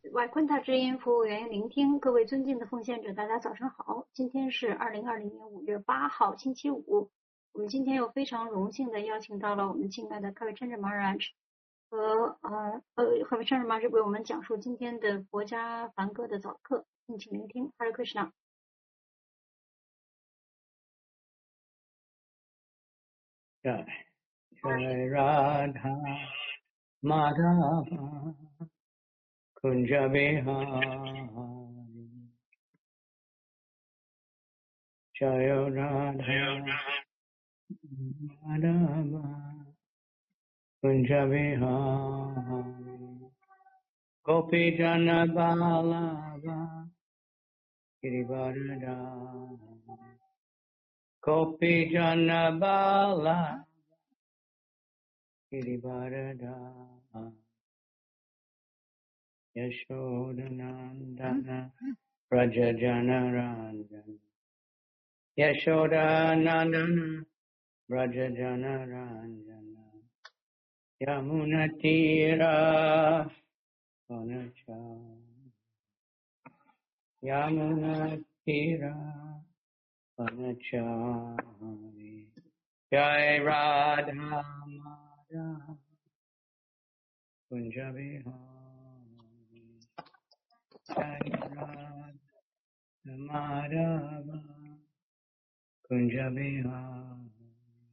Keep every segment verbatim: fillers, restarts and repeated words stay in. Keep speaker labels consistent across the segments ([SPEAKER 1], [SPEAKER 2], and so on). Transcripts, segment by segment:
[SPEAKER 1] 外昆塔之音服务员聆听，各位尊敬的奉献者，大家早上好。今天是二零二零年五月八号，星期五。我们今天又非常荣幸的邀请到了我们敬爱的卡维真正 Maharaj 和呃呃卡维真正 Maharaj 为我们讲述今天的国家梵歌的早课，敬请聆听。Hare Krishna。
[SPEAKER 2] Jai Jai Radha Madhava Kunja Vihari Jai Radha Madhava Kunja Vihari Gopi Jana Balava Girivarada Gopi Jana Balava Girivarada Yashodanandana Rajajana Ranjana Yashodanandana Rajajana Ranjana Yamunatira Vanacha Yamunatira Vanachari Jai Radha Madhava Kunja Vihari Jai Radha Madhava Kunja Vihari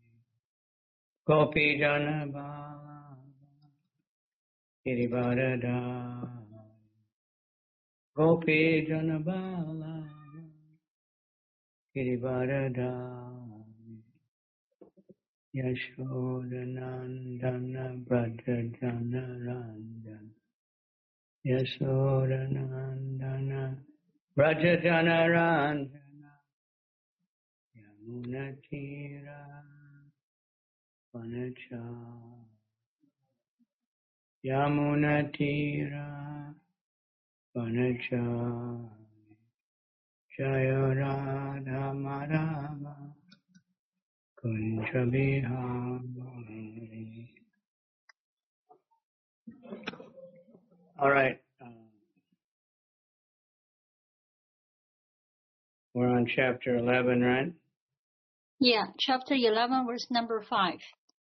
[SPEAKER 2] Gopi Jana Balava Girivarada Gopi Jana Balava Girivarada Yashodanandana Brajajana Ranjana Yashodanandana Brajajana Ranjana Yamunatira Vanachari Yamunatira Vanachari Jaya Radha Madhava Kunja Vihari. All right. Uh, we're on chapter eleven, right?
[SPEAKER 1] Yeah, chapter eleven, verse number five.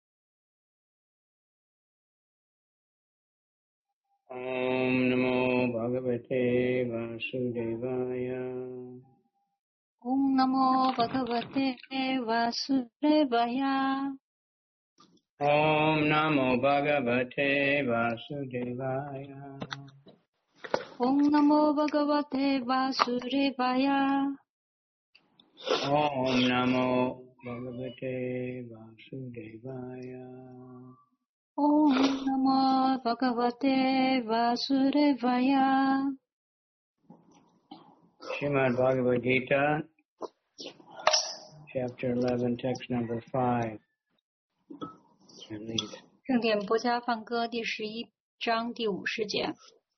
[SPEAKER 2] Om Namo Bhagavate Vasudevaya.
[SPEAKER 1] Om Namo Bhagavate Vasudevaya.
[SPEAKER 2] Om Namo Bhagavate Vasudevaya.
[SPEAKER 1] Om Namo Bhagavate Vasudevaya.
[SPEAKER 2] Om Namo Bhagavate Vasudevaya.
[SPEAKER 1] Om Namo Bhagavate Vasudevaya.
[SPEAKER 2] Srimad Bhagavad Gita, chapter eleven, text number five. Read.
[SPEAKER 1] 正典波迦梵歌第十一章第五十节。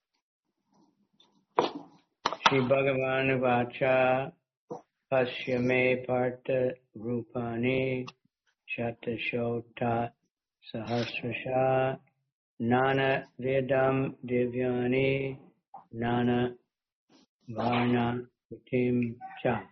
[SPEAKER 2] Shri Bhagavan Vacha Pasyame Partha Rupani Shatashota Sahasrasha Nana Vedam Divyani Nana Varna Kutim Cha.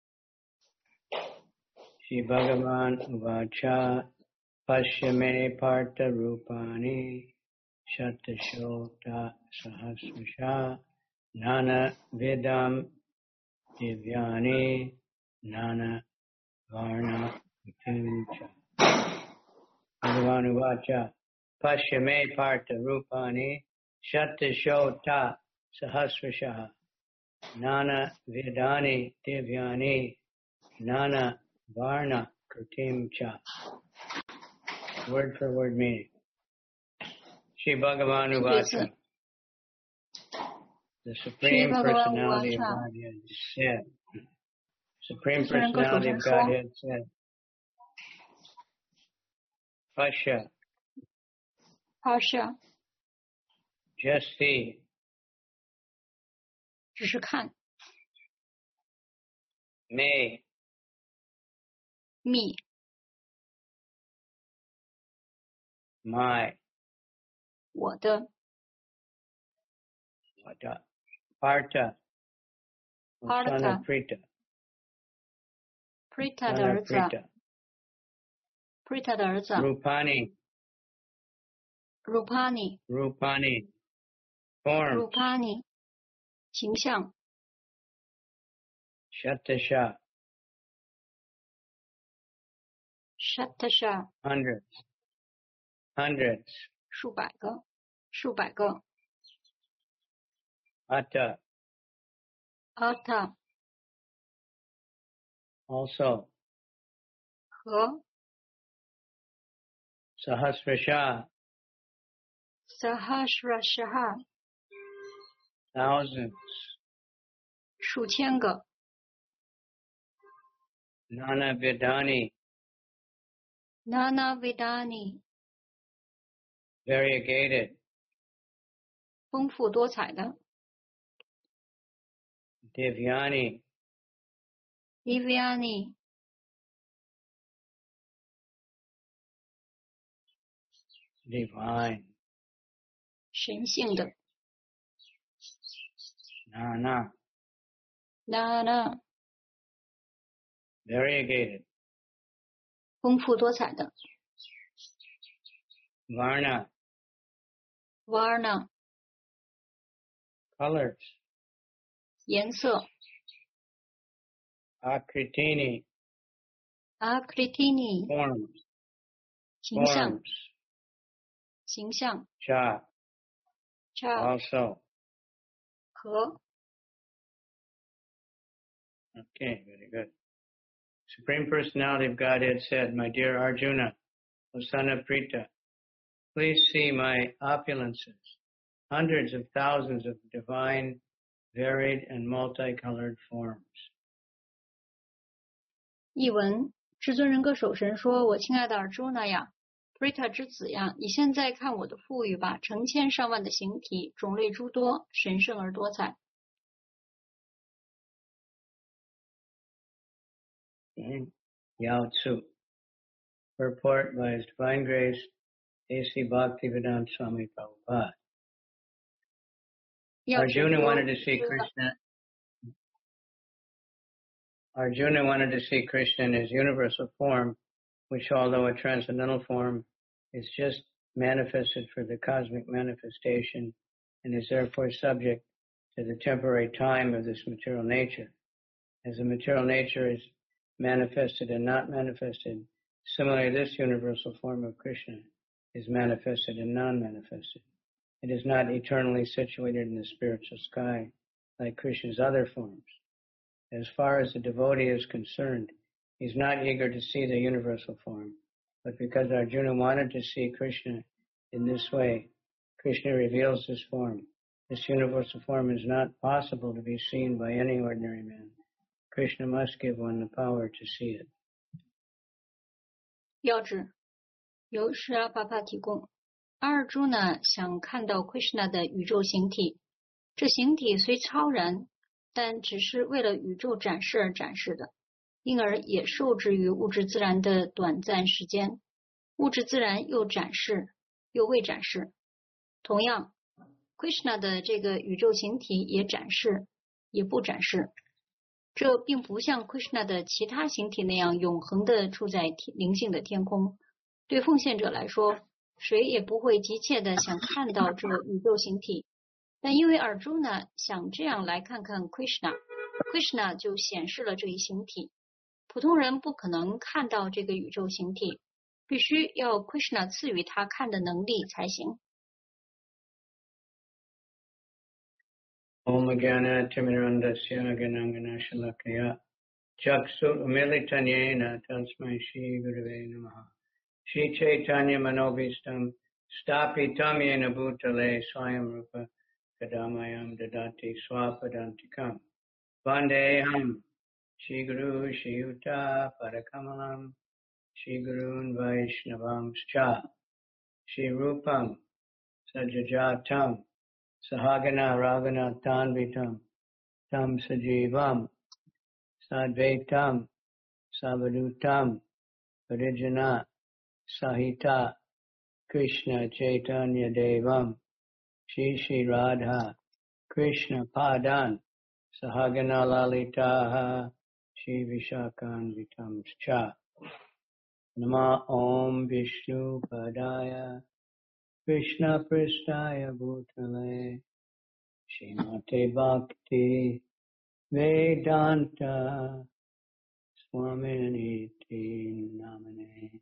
[SPEAKER 2] Shri Bhagavan Vacha Pasyame Partha Rupani Shatashota Sahasrasha Nana Vedam Divyani Nana Varna Kutimcha. Bhagavan Vacha Pashyame Partha Rupani Shatashota Sahasrasha Nana Vedani Divyani Nana Varna Kutimcha. Word for word meaning. Shri Bhagavan Vacha. The Supreme Personality of Godhead said, Supreme Personality of Godhead said, Pasha,
[SPEAKER 1] Pasha,
[SPEAKER 2] just see,
[SPEAKER 1] 只是看
[SPEAKER 2] me,
[SPEAKER 1] me,
[SPEAKER 2] my,
[SPEAKER 1] 我的
[SPEAKER 2] Partha, son
[SPEAKER 1] Partha
[SPEAKER 2] of Prita,
[SPEAKER 1] Prita
[SPEAKER 2] son
[SPEAKER 1] 的
[SPEAKER 2] of
[SPEAKER 1] 儿子
[SPEAKER 2] Prita.
[SPEAKER 1] Prita 的儿子
[SPEAKER 2] Rupani,
[SPEAKER 1] Rupani
[SPEAKER 2] Rupani, form.
[SPEAKER 1] Rupani 形象
[SPEAKER 2] Shatasha,
[SPEAKER 1] Shatasha
[SPEAKER 2] hundreds, hundreds.
[SPEAKER 1] 数百个数百个
[SPEAKER 2] Atta,
[SPEAKER 1] Atta
[SPEAKER 2] also.
[SPEAKER 1] 和
[SPEAKER 2] Sahasrasha,
[SPEAKER 1] Sahasrasha
[SPEAKER 2] thousands.
[SPEAKER 1] 数千个
[SPEAKER 2] Nana Vidani,
[SPEAKER 1] Nana Vidani
[SPEAKER 2] variegated.
[SPEAKER 1] 丰富多彩的
[SPEAKER 2] Divyani,
[SPEAKER 1] Divyani
[SPEAKER 2] divine.
[SPEAKER 1] 神性的
[SPEAKER 2] Nana,
[SPEAKER 1] Nana
[SPEAKER 2] variegated.
[SPEAKER 1] 丰富多彩的
[SPEAKER 2] Varna,
[SPEAKER 1] Varna
[SPEAKER 2] colors.
[SPEAKER 1] 颜色
[SPEAKER 2] Akritini,
[SPEAKER 1] Akritini
[SPEAKER 2] forms,
[SPEAKER 1] 形象
[SPEAKER 2] forms.
[SPEAKER 1] 形象
[SPEAKER 2] Cha,
[SPEAKER 1] Cha
[SPEAKER 2] also.
[SPEAKER 1] 和
[SPEAKER 2] Okay, very good. Supreme Personality of Godhead said, My dear Arjuna, O son of Prita, please see my opulences, hundreds of thousands of divine, varied, and multicolored forms.
[SPEAKER 1] 译文至尊人格守神说：“我亲爱的尔朱那呀 ，Prita 之子呀，你现在看我的富裕吧，成千上万的形体，种类诸多，神圣而多彩。”
[SPEAKER 2] Okay. Yao Tzu. Purport by His Divine Grace, A C Bhaktivedanta Swami Prabhupada. Arjuna wanted to see Krishna. Arjuna wanted to see Krishna in his universal form, which, although a transcendental form, is just manifested for the cosmic manifestation and is therefore subject to the temporary time of this material nature. As the material nature is manifested and not manifested, similarly this universal form of Krishna is manifested and non-manifested. It is not eternally situated in the spiritual sky like Krishna's other forms. As far as the devotee is concerned, he is not eager to see the universal form, but because Arjuna wanted to see Krishna in this way, Krishna reveals this form. This universal form is not possible to be seen by any ordinary man. Krishna must give one the power to see it.
[SPEAKER 1] 要旨由释阿巴帕提供。阿尔朱呢想看到 Krishna 的宇宙形体，这形体虽超然，但只是为了宇宙展示而展示的，因而也受制于物质自然的短暂时间。物质自然又展示，又未展示。同样 ，Krishna 的这个宇宙形体也展示，也不展示。这并不像 Krishna 的其他形体那样永恒的处在灵性的天空。对奉献者来说，谁也不会急切的想看到这宇宙形体。但因为尔朱呢想这样来看看 Krishna，Krishna 就显示了这一形体。普通人不可能看到这个宇宙形体，必须要 Krishna 赐予他看的能力才行。
[SPEAKER 2] Om Jnana Timirandasya Ganangana Shalakaya Chaksu Militanyena Tasmai Shri Gurave Namaha Shri Chaitanya Manobhistam Stapitam Yena Bhutale Swayam Rupa Kadamayam Dadati Swapadantikam Vandeham Shri Guru Shri Yuta Parakamalam Shri Gurun Vaishnavamscha Shri Rupam Sajajatam Sahagana Ragana Tanvitam Tam Sajivam Sadvaitam Savadutam Parijana Sahita Krishna Chaitanya Devam Shri Shri Radha Krishna Padan Sahagana Lalitaha Shri Vishakan Vitamscha Nama Om Vishnu Padaya Krishna Pristaya Bhutale Srimate Bhakti Vedanta Swaminiti Namane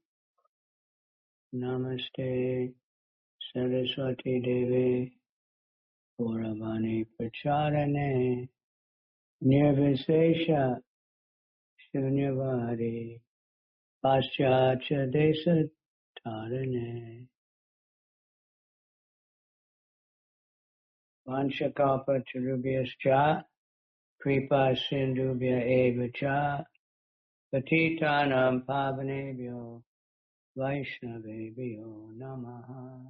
[SPEAKER 2] Namaste Saraswati Devi Gauravani Pracharane Nirvisesha Shunyavadi Paschatya Desa Tarane Vanshakapa Charubhyascha Kripa Sindhubhya Eva Cha Patitanam Pavanebhyo Vaishnavebhyo Namaha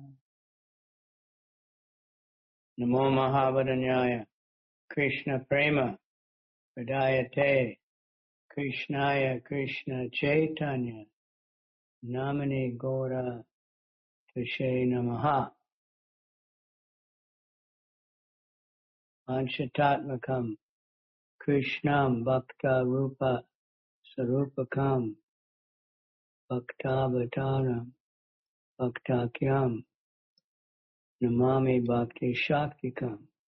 [SPEAKER 2] Namo Mahavadanyaya Krishna Prema Pradayate Krishnaya Krishna Chaitanya Namani Gora Tashe Namaha Anshatatmakam Krishnam Bhakta Rupa Sarupakam Bhaktavatanam Bhaktakyam Namami Bhakti Shaktikam.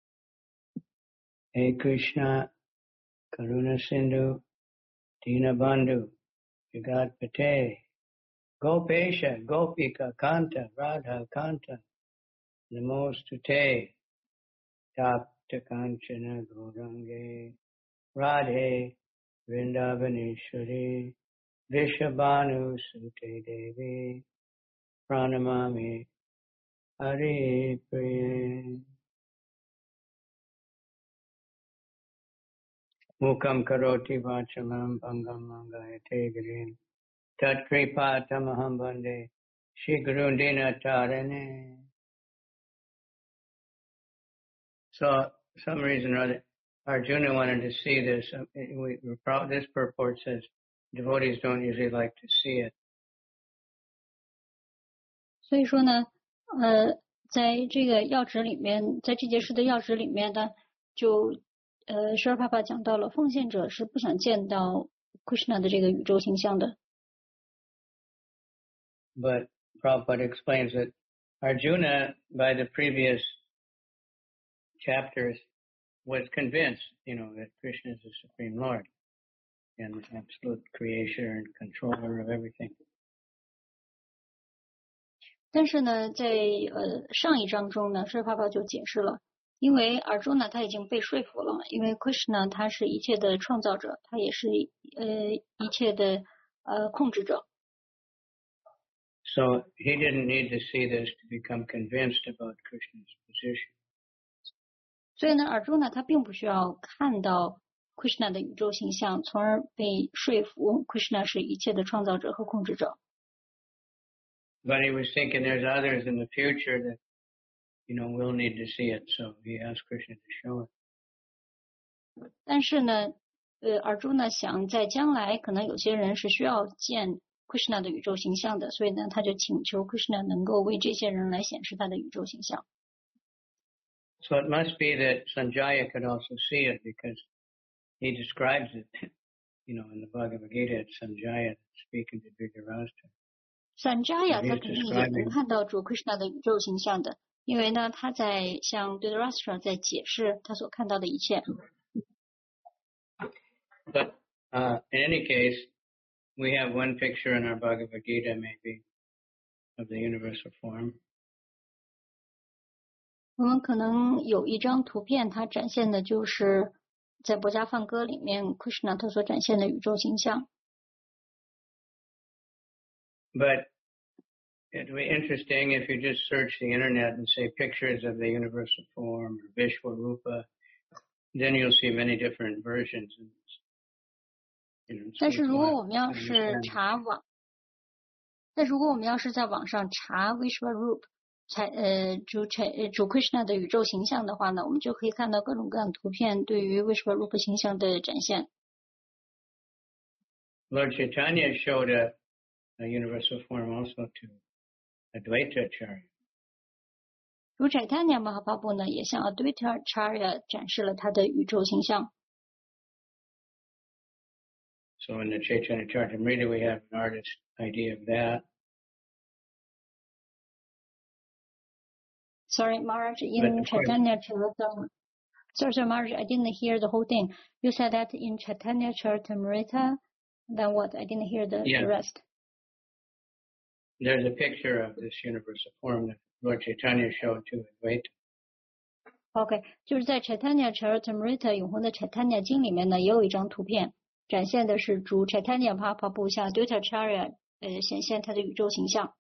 [SPEAKER 2] Hey Krishna Karuna Sindhu Dinabandhu Jagatpate Gopesha Gopika Kanta Radha Kanta Namostute Tapta Kanchana Gaurange Radhe Vrindavaneshwari Vishabhanu Sute Devi Pranamami Hari Priye Mukam Karoti Vachalam Bangam Mangayate Girim Tat Kripa Tamaham Bande Shri Gurundina Tarane. So, some reason or other, Arjuna wanted to see this. We, this purport says devotees don't usually like to see it.
[SPEAKER 1] 所以说呢，呃，在这个要旨里面，在这节诗的要旨里面呢，就呃，舍尔帕帕讲到了奉献者是不想见到 Krishna 的这个宇宙形象的。
[SPEAKER 2] But Prabhupada explains that Arjuna, by the previous chapters, was convinced, you know, that Krishna is the Supreme Lord and the absolute creator and controller of everything.
[SPEAKER 1] 但是呢，在呃上一章中呢，舍尔帕帕就解释了，因为Arjuna他已经被说服了，因为 Krishna 他是一切的创造者，他也是呃一切的呃控制者。
[SPEAKER 2] So he didn't need to see this to become convinced about Krishna's position.
[SPEAKER 1] 所以呢，Arjuna他并不需要看到 Krishna 的宇宙形象，从而被说服 Krishna 是一切的创造者和控制者。
[SPEAKER 2] But he was thinking there's others in the future that, you know, will need to see it, so he asked Krishna to show it.
[SPEAKER 1] 但是呢，呃，Arjuna 想在将来可能有些人是需要见 Krishna 的宇宙形象的，所以呢，他就请求 Krishna 能够为这些人来显示他的宇宙形象。
[SPEAKER 2] So it must be that Sanjaya could also see it because he describes it, you know, in the Bhagavad Gita, it's Sanjaya speaking to Dhritarashtra.
[SPEAKER 1] Sanjaya 他肯定也能看到主 Krishna 的宇宙形象的，因为呢，他在向 Dhritarashtra 在解释他所看到的一切。
[SPEAKER 2] But uh, in any case, we have one picture in our Bhagavad Gita, maybe, of the universal form.
[SPEAKER 1] 我们可能有一张图片，它展现的就是在博伽梵歌里面 Krishna 他所展现的宇宙形象。
[SPEAKER 2] But it would be interesting if you just search the internet and say pictures of the universal form or Vishwarupa, then you'll see many different versions. You know,
[SPEAKER 1] 但是如果我们要是查网，但如果我们要是在网上查 Vishwarupa 才呃主主 Krishna 的宇宙形象的话呢，我们就可以看到各种各样的图片对于 Vishwarupa 形象的展现。
[SPEAKER 2] Lord Chaitanya showed a, a universal form also to Advaita Acharya.
[SPEAKER 1] 如 Chaitanya Mahaprabhu 呢，也向 Advaita Acharya 展示了他的宇宙形象。
[SPEAKER 2] So in the Chaitanya Charitamrita, we have an artist idea of that.
[SPEAKER 1] Sorry, Maharaj, in Chaitanya Charitamrita. Sorry, sorry, Maharaj, I didn't hear the whole thing. You said that in Chaitanya Charitamrita, then what? I didn't hear the,
[SPEAKER 2] yeah.
[SPEAKER 1] the rest.
[SPEAKER 2] There's a picture of this universal form that Lord Chaitanya showed to Advaita.
[SPEAKER 1] OK， 就是在 Chaitanya Charitamrita 永恒的 Chaitanya 经里面呢，也有一张图片，展现的是主 Chaitanya Mahaprabhu 向 Advaita Acharya 呃显现他的宇宙形象。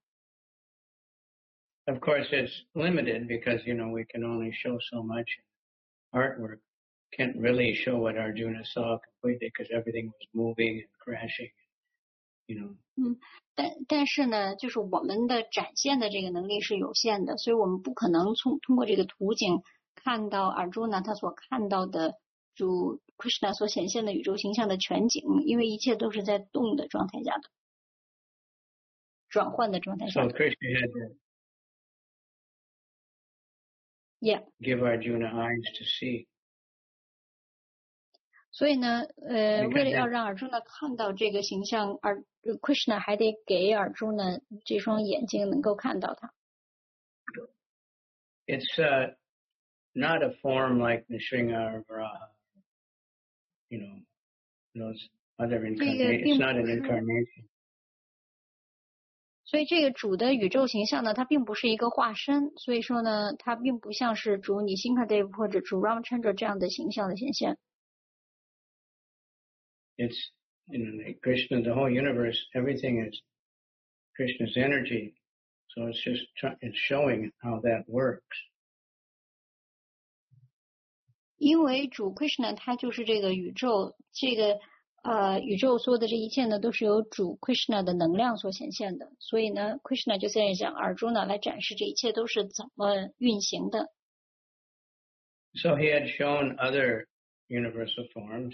[SPEAKER 2] Of course, it's limited because, you know, we can only show so much artwork. Can't really show what Arjuna saw completely because everything was moving and crashing, you know.
[SPEAKER 1] 嗯，但但是呢，就是我们的展现的这个能力是有限的，所以我们不可能从通过这个图景看到 Arjuna 他所看到的主 Krishna 所显现的宇宙形象的全景，因为一切都是在动的状态下的，转换的状态下的。
[SPEAKER 2] So Krishna had to
[SPEAKER 1] Yeah.
[SPEAKER 2] give Arjuna eyes to see.
[SPEAKER 1] 所以呢，呃，为了要让 Arjuna 看到这个形象，而 Krishna 还得给 Arjuna 这双眼睛能够看到它。
[SPEAKER 2] It's uh, not a form like Nrsimha or Varaha, you know, those other incarnations. It's not an incarnation.
[SPEAKER 1] 所以这个主的宇宙形象呢，它并不是一个化身，所以说呢，它并不像是主Nrsimhadev或者主 Ramchandra 这样的形象的显现。
[SPEAKER 2] It's, you know, Krishna, the whole universe, everything is Krishna's energy. So it's just, it's showing how that works.
[SPEAKER 1] 因为主 Krishna 他就是这个宇宙，这个呃宇宙所有的这一切呢，都是由主 Krishna 的能量所显现的，所以呢 ，Krishna 就在向 Arjuna 来展示这一切都是怎么运行的。
[SPEAKER 2] So he had shown other universal forms.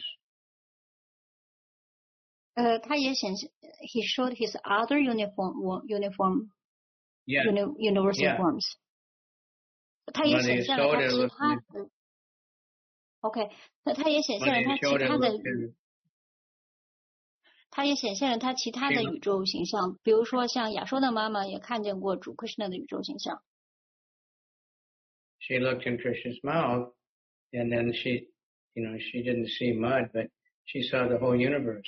[SPEAKER 1] 呃，他也显现 ，he showed his other uniform uniform
[SPEAKER 2] yeah.
[SPEAKER 1] uni, universal
[SPEAKER 2] yeah.
[SPEAKER 1] forms。他也显现了他其他的。OK， 那他也显现了他其他的。他也显现了他其他的宇宙形象，比如说像亚说的妈妈也看见过主 Krishna 的宇宙形象。
[SPEAKER 2] She looked in Krishna's mouth, and then she, you know, she didn't see mud, but she saw the whole universe.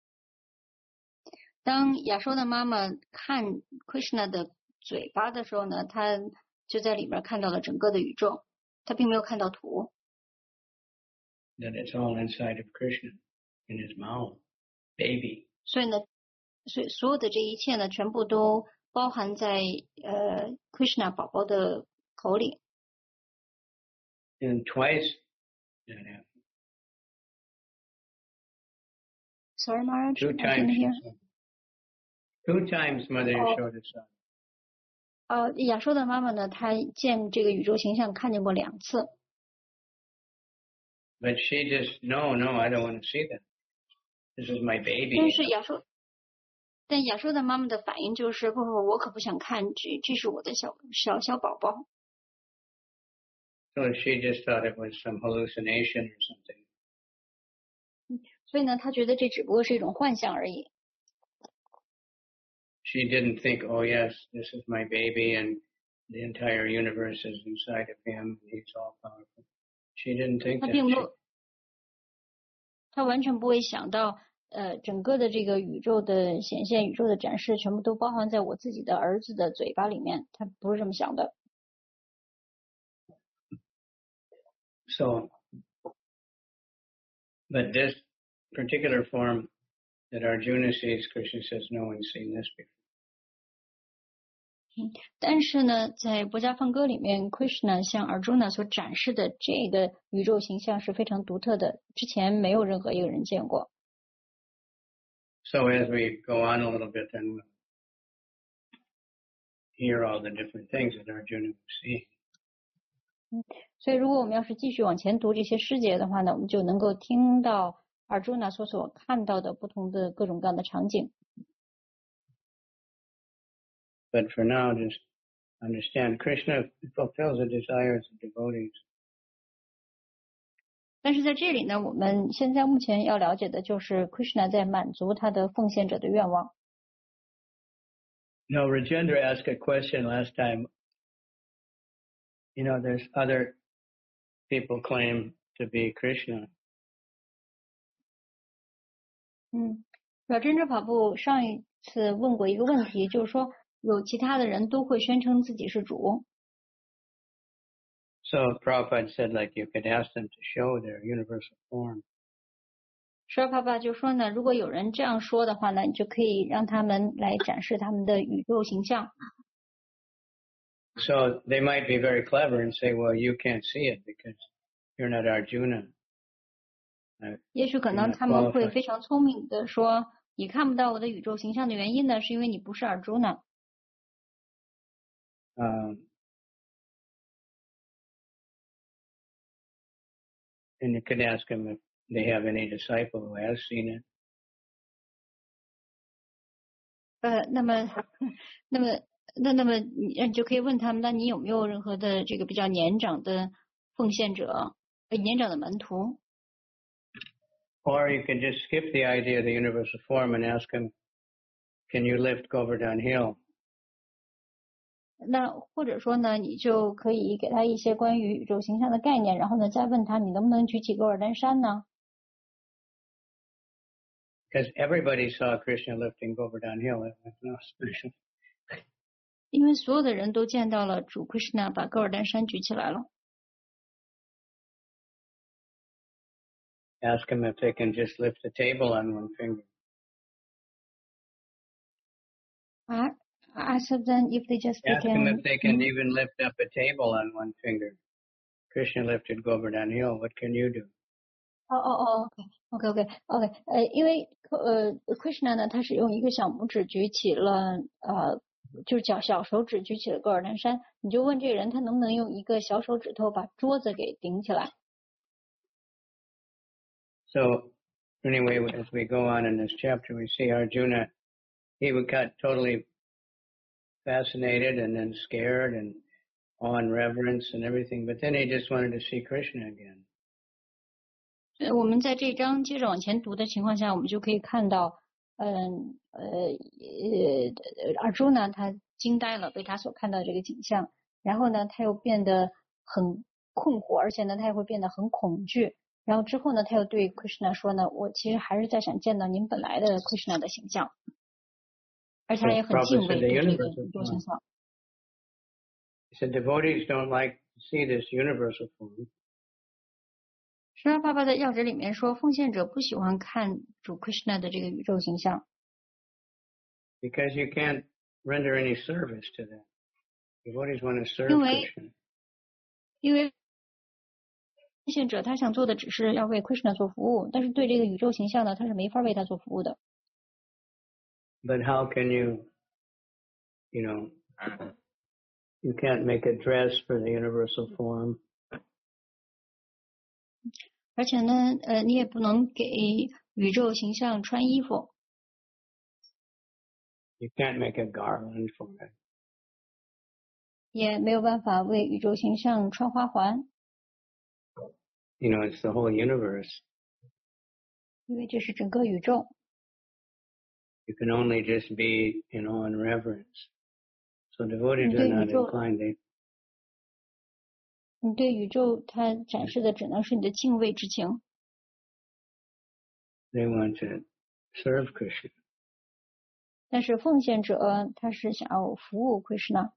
[SPEAKER 1] 当亚说的妈妈看 Krishna 的嘴巴的时候呢，她就在里面看到了整个的宇宙，她并没有看到土。
[SPEAKER 2] That it's all inside of Krishna, in his mouth, baby.
[SPEAKER 1] 所以呢，所以所有的这一切呢，全部都包含在呃 Krishna 宝宝的口里。
[SPEAKER 2] And twice that happened.
[SPEAKER 1] Sorry, Maharaj,
[SPEAKER 2] Two times. Two times Mother Yashoda saw.
[SPEAKER 1] 呃，亚说的妈妈呢，她见这个宇宙形象看见过两次。
[SPEAKER 2] But she just no, no, I don't want to see that. This is my baby.
[SPEAKER 1] 但是亚说，但亚说的妈妈的反应就是不不，我可不想看，这这是我的小小小宝宝。
[SPEAKER 2] So she just thought it was some hallucination or something.
[SPEAKER 1] 所以呢，她觉得这只不过是一种幻象而已。
[SPEAKER 2] She didn't think, oh yes, this is my baby and the entire universe is inside of him and he's all powerful. She didn't think that.
[SPEAKER 1] 她并没有，她完全不会想到，呃，整个的这个宇宙的显现、宇宙的展示，全部都包含在我自己的儿子的嘴巴里面。她不是这么想的。
[SPEAKER 2] So, but this particular form that Arjuna sees, Krishna says, no one's seen this before.
[SPEAKER 1] 嗯，但是呢，在《博家梵歌》里面 ，Krishna 向 Arjuna 所展示的这个宇宙形象是非常独特的，之前没有任何一个人见过。
[SPEAKER 2] So as we go on a little bit, then we'll hear all the different things that Arjuna would see.
[SPEAKER 1] 嗯，所以如果我们要是继续往前读这些诗节的话呢，我们就能够听到 Arjuna 所所看到的不同的各种各样的场景。
[SPEAKER 2] But for now, just understand. Krishna fulfills the desires of devotees.
[SPEAKER 1] 但是在这里呢，我们现在目前要了解的就是 Krishna 在满足他的奉献者的愿望。
[SPEAKER 2] No, Rajendra asked a question last time. You know, there's other people claim to be Krishna.
[SPEAKER 1] 嗯，小真正跑步上一次问过一个问题，就是说有其他的人都会宣称自己是主。
[SPEAKER 2] So Prabhupada said, like, you could ask them to show their universal form.
[SPEAKER 1] 舍利爸爸就说呢，如果有人这样说的话呢，你就可以让他们来展示他们的宇宙形象。
[SPEAKER 2] So they might be very clever and say, well, you can't see it because you're not Arjuna.
[SPEAKER 1] 也许可能他们会非常聪明的说，你看不到我的宇宙形象的原因呢，是因为你不是尔朱呢。
[SPEAKER 2] Um, and you could ask them if they have any disciple who has seen it.
[SPEAKER 1] 呃，那么，那么，那那么你你就可以问他们，那你有没有任何的这个比较年长的奉献者，呃，年长的门徒？
[SPEAKER 2] Or you could just skip the idea of the universal form and ask them, can you lift Govardhan Hill?
[SPEAKER 1] 那或者说呢，你就可以给他一些关于宇宙形象的概念，然后呢，再问他你能不能举起戈尔丹山呢？
[SPEAKER 2] Because everybody saw Krishna lifting Govardhan Hill. It was no special.
[SPEAKER 1] 因为所有的人都见到了主 Krishna 把戈尔丹山举起来了。
[SPEAKER 2] Ask them if they can just lift the table on one finger.
[SPEAKER 1] 啊 Ask them if they just
[SPEAKER 2] Ask
[SPEAKER 1] can.
[SPEAKER 2] them if they can even lift up a table on one finger. Krishna lifted Govardhan Hill. What can you do?
[SPEAKER 1] 哦哦哦 ，OK OK OK OK， 呃，因为呃 Krishna 呢，他是用一个小拇指举起了呃，就是小小手指举起了戈尔丹山，你就问这个人他能不能用一个小手指头把桌子给顶起来。
[SPEAKER 2] So anyway, as we go on in this chapter, we see Arjuna, he got totally fascinated and then scared and awe and reverence and everything, but then he just wanted to see Krishna again.
[SPEAKER 1] 我们在这章接着往前读的情况下，我们就可以看到，嗯呃呃，尔朱呢，他惊呆了，被他所看到的这个景象，然后呢，他又变得很困惑，而且呢，他也会变得很恐惧。然后之后呢，他又对 Krishna 说呢，我其实还是在想见到您本来的 Krishna 的形象，而且他也很敬畏对这个宇宙形象。
[SPEAKER 2] He said devotees don't like to see this universal form.
[SPEAKER 1] 十二爸爸的要旨里面说，奉献者不喜欢看主 Krishna 的这个宇宙形象。
[SPEAKER 2] Because you can't render any service to them. Devotees want to serve
[SPEAKER 1] 因为
[SPEAKER 2] Krishna.
[SPEAKER 1] 因为奉献者他想做的只是要为 Krishna 做服务，但是对这个宇宙形象呢，他是没法为他做服务的。
[SPEAKER 2] But how can you, you know, you can't make a dress for the universal form.
[SPEAKER 1] 而且呢，呃，你也不能给宇宙形象穿衣服。
[SPEAKER 2] You can't make a garland for it.
[SPEAKER 1] 也没有办法为宇宙形象穿花环。
[SPEAKER 2] You know, it's the whole universe.
[SPEAKER 1] 因为这是整个宇宙。
[SPEAKER 2] You can only just be in awe and reverence. So devotees are not inclined. They
[SPEAKER 1] 你对宇宙它展示的只能是你的敬畏之情。
[SPEAKER 2] They want to serve Krishna.
[SPEAKER 1] 但是奉献者他是想要服务 Krishna。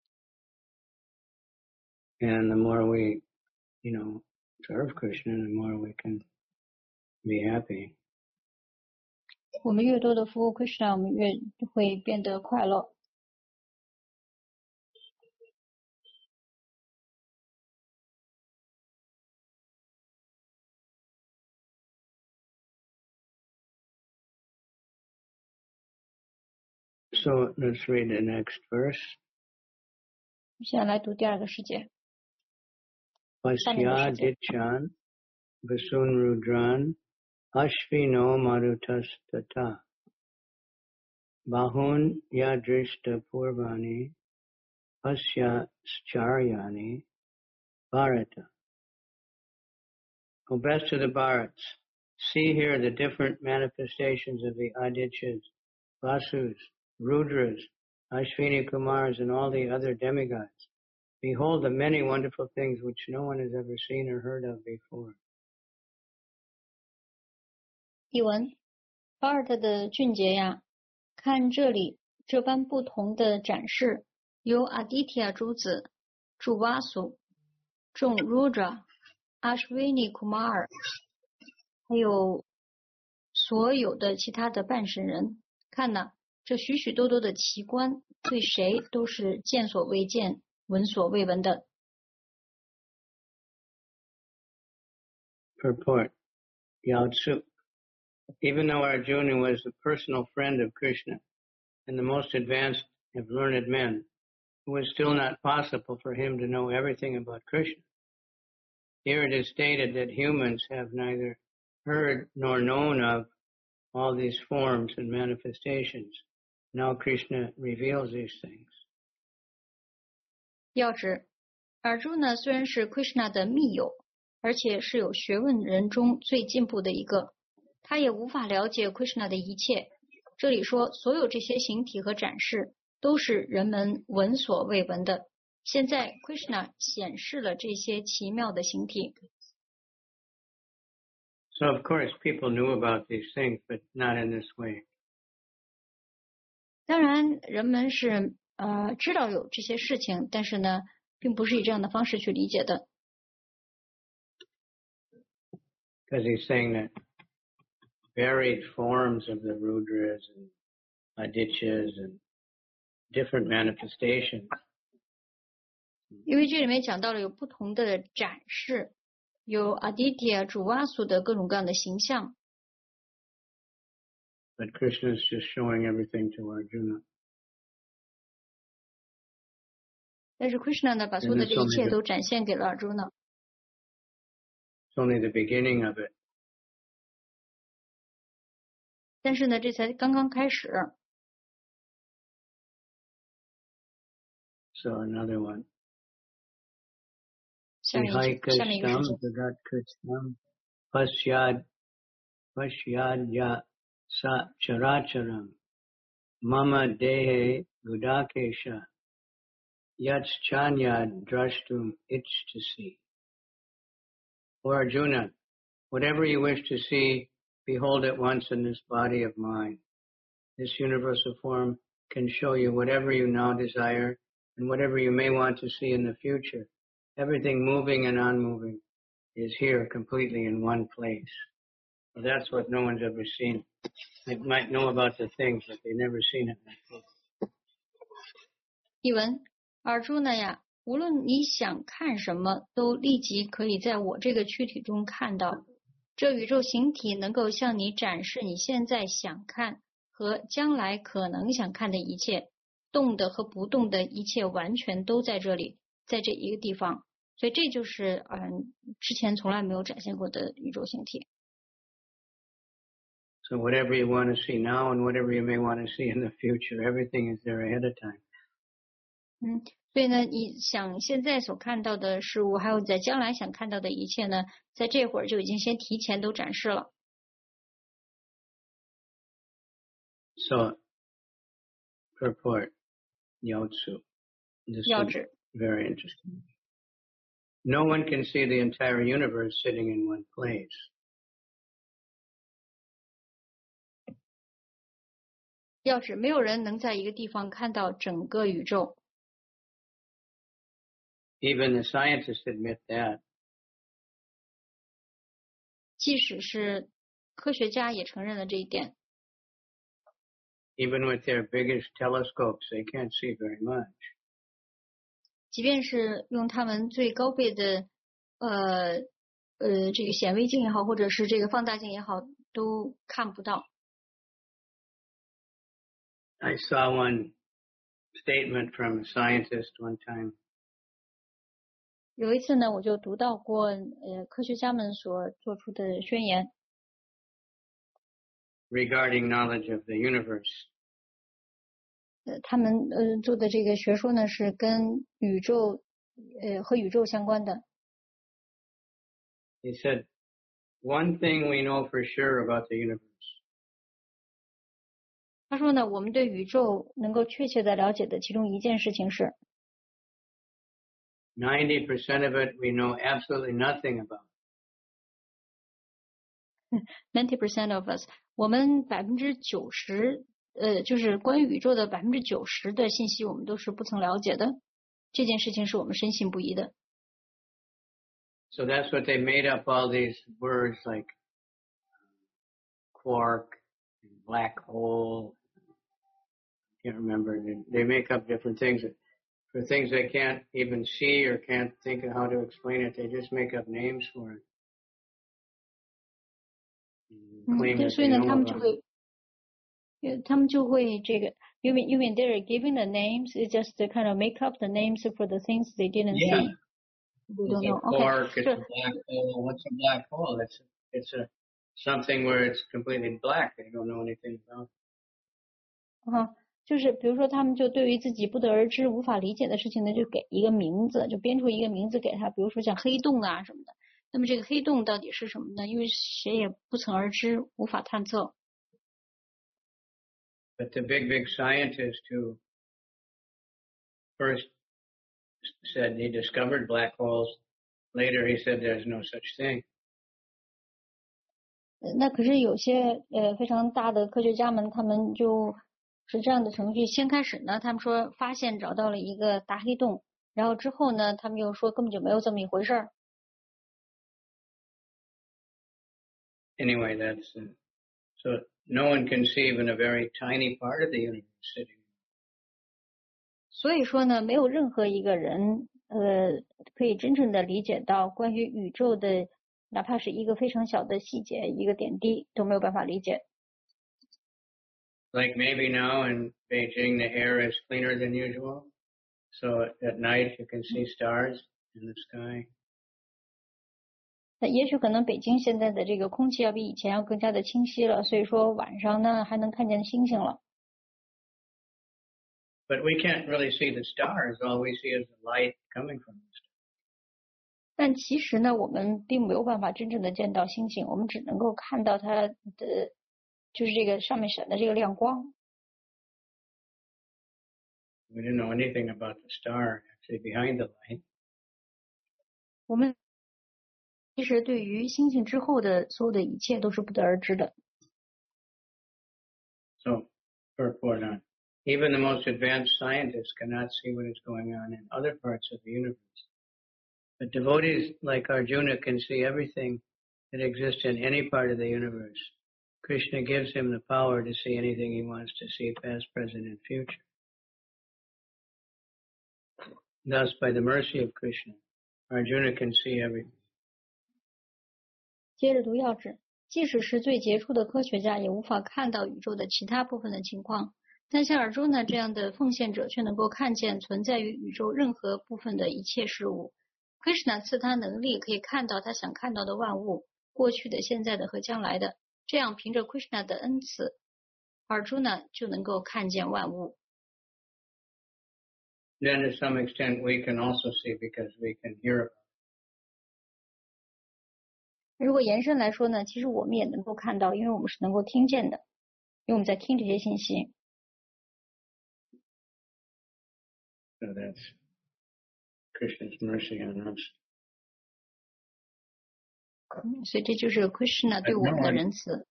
[SPEAKER 2] And the more we, you know, serve Krishna, the more we can be happy.
[SPEAKER 1] 我们越多的服务 Krishna， 我们越会变得快乐。
[SPEAKER 2] So let's read the next verse.
[SPEAKER 1] 现在来读第二个世界。
[SPEAKER 2] Pasya dichan vasun rudran ashvino marutastata bahun yadrishta purvani Pasyacharyani Bharata. O best of the Bharats, see here the different manifestations of the Adityas, Vasus, Rudras, Ashwini Kumars, and all the other demigods. Behold the many wonderful things which no one has ever seen or heard of before.
[SPEAKER 1] 译文：巴尔特的俊杰呀，看这里这般不同的展示，有阿迪提亚诸子、诸瓦苏、众 Rudra、阿什维尼库马尔，还有所有的其他的半神人。看呐，这许许多多的奇观，对谁都是见所未见、闻所未闻的。
[SPEAKER 2] Purport: Yao Tzu. Even though Arjuna was the personal friend of Krishna and the most advanced of learned men, it was still not possible for him to know everything about Krishna. Here it is stated that humans have neither heard nor known of all these forms and manifestations. Now Krishna reveals these things.
[SPEAKER 1] 要指，Arjuna虽然是 Krishna 的密友，而且是有学问人中最进步的一个，他也无法了解 Krishna 的一切。这里说，所有这些形体和展示都是人们闻所未闻的。现在 Krishna 显示了这些奇妙的形体。
[SPEAKER 2] So of course people knew about these things, but not in this way.
[SPEAKER 1] 当然，人们是呃知道有这些事情，但是呢，并不是以这样的方式去理解的。
[SPEAKER 2] Because he's saying that varied forms of the Rudras and Adityas and different manifestations.
[SPEAKER 1] 因为这里面讲到了有不同的展示，有 Aditya、主瓦苏的各种各样的形象。
[SPEAKER 2] But Krishna is just showing everything to Arjuna.
[SPEAKER 1] 但是 Krishna 呢，把所有的这一切都展现给了 Arjuna。
[SPEAKER 2] It's only the beginning of it.
[SPEAKER 1] 但是呢，这才刚刚开始。
[SPEAKER 2] So another one.
[SPEAKER 1] 下面一句，下面一个事情。
[SPEAKER 2] Pasyad Pasyadya Sa Characharam Mama Dehe Gudakesha Yatschanyad Drashtum Ichtasi. O Arjuna, whatever you wish to see, behold at once in this body of mine. This universal form can show you whatever you now desire and whatever you may want to see in the future. Everything moving and unmoving is here completely in one place. Well, that's what no one's ever seen. They might know about the things, but they've never seen it before.
[SPEAKER 1] 译文：尔朱那呀，无论你想看什么，都立即可以在我这个躯体中看到。这宇宙形体能够向你展示你现在想看和将来可能想看的一切，动的和不动的一切完全都在这里，在这一个地方。所以这就是嗯之前从来没有展现过的宇宙形体。
[SPEAKER 2] So whatever you want to see now and whatever you may want to see in the future, everything is there ahead of time.
[SPEAKER 1] 嗯，所以呢，你想现在所看到的事物，还有在将来想看到的一切呢，在这会儿就已经先提前都展示了。
[SPEAKER 2] So, purport, Yao Tzu. This is very interesting. No one can see the entire universe sitting in one place.
[SPEAKER 1] 要指没有人能在一个地方看到整个宇宙。
[SPEAKER 2] Even the scientists admit that.
[SPEAKER 1] 即使是科学家也承认了这一点。
[SPEAKER 2] Even with their biggest telescopes, they can't see very much.
[SPEAKER 1] 即便是用他们最高倍的呃呃这个显微镜也好，或者是这个放大镜也好，都看不到。
[SPEAKER 2] I saw one statement from a scientist one time.
[SPEAKER 1] 有一次呢，我就读到过呃科学家们所做出的宣言。
[SPEAKER 2] Regarding knowledge of the universe.
[SPEAKER 1] 呃，他们呃做的这个学说呢是跟宇宙呃和宇宙相关的。
[SPEAKER 2] He said, one thing we know for sure about the universe.
[SPEAKER 1] 他说呢，我们对宇宙能够确切的了解的其中一件事情是
[SPEAKER 2] ninety percent of it we know absolutely nothing about.
[SPEAKER 1] ninety percent of us， 我们百分之九十，呃，就是关于宇宙的百分之九十的信息，我们都是不曾了解的。这件事情是我们深信不疑的。
[SPEAKER 2] So that's what they made up all these words like quark, and black hole. I can't remember. They make up different things for things they can't even see or can't think of how to explain it. They just make up names for it.
[SPEAKER 1] 嗯，对，所以呢，他们就会，他们就会这个。You mean you mean they're giving the names? It's just to kind of make up the names for the things they didn't
[SPEAKER 2] yeah.
[SPEAKER 1] see. We don't
[SPEAKER 2] it's
[SPEAKER 1] know.
[SPEAKER 2] a quark,
[SPEAKER 1] Okay.
[SPEAKER 2] it's a black hole. What's a black hole? It's it's a something where it's completely black. They don't know anything about.
[SPEAKER 1] 啊，就是比如说，他们就对于自己不得而知、无法理解的事情呢，就给一个名字，就编出一个名字给他，比如说像黑洞啊什么的。那么这个黑洞到底是什么呢？因为谁也不曾而知，无法探测。
[SPEAKER 2] But the big, big scientist who first said he discovered black holes, later he said there's no such thing.
[SPEAKER 1] 那可是有些呃非常大的科学家们，他们就是这样的程序。先开始呢，他们说发现找到了一个大黑洞，然后之后呢，他们又说根本就没有这么一回事儿。
[SPEAKER 2] Anyway, that's uh, so no one can see even a very tiny part of the universe sitting.
[SPEAKER 1] 所以说呢，没有任何一个人呃可以真正的理解到关于宇宙的，哪怕是一个非常小的细节、一个点滴都没有办法理解。
[SPEAKER 2] Like maybe now in Beijing the air is cleaner than usual, so at night you can see stars in the sky.
[SPEAKER 1] 那也许可能北京现在的这个空气要比以前要更加的清晰了，所以说晚上呢还能看见星星了。
[SPEAKER 2] But we can't really see the stars. All we see is the light coming from the stars.
[SPEAKER 1] 但其实呢，我们并没有办法真正的见到星星，我们只能够看到它的，就是这个上面闪的这个亮光。
[SPEAKER 2] We didn't know anything about the star actually behind the light.
[SPEAKER 1] 我们其实对于星星之后的所有的一切都是不得而知的。
[SPEAKER 2] So, therefore, not even the most advanced scientists cannot see what is going on in other parts of the universe. But devotees like Arjuna can see everything that exists in any part of the universe. Krishna gives him the power to see anything he wants to see, past, present, and future. Thus, by the mercy of Krishna, Arjuna can see everything.
[SPEAKER 1] 接着读要旨，即使是最杰出的科学家，也无法看到宇宙的其他部分的情况。但像尔朱呢这样的奉献者，却能够看见存在于宇宙任何部分的一切事物。Krishna 赐他能力，可以看到他想看到的万物，过去的、现在的和将来的。这样，凭着 Krishna 的恩赐，尔朱呢就能够看见万物。
[SPEAKER 2] Then, to some extent, we can also see because we can hear about it.
[SPEAKER 1] 如果延伸来说呢，其实我们也能够看到，因为我们是能够听见的，因为我们在听这些信息。
[SPEAKER 2] So that's Krishna's mercy on us.
[SPEAKER 1] 所以这就是 Krishna 对我们的仁慈。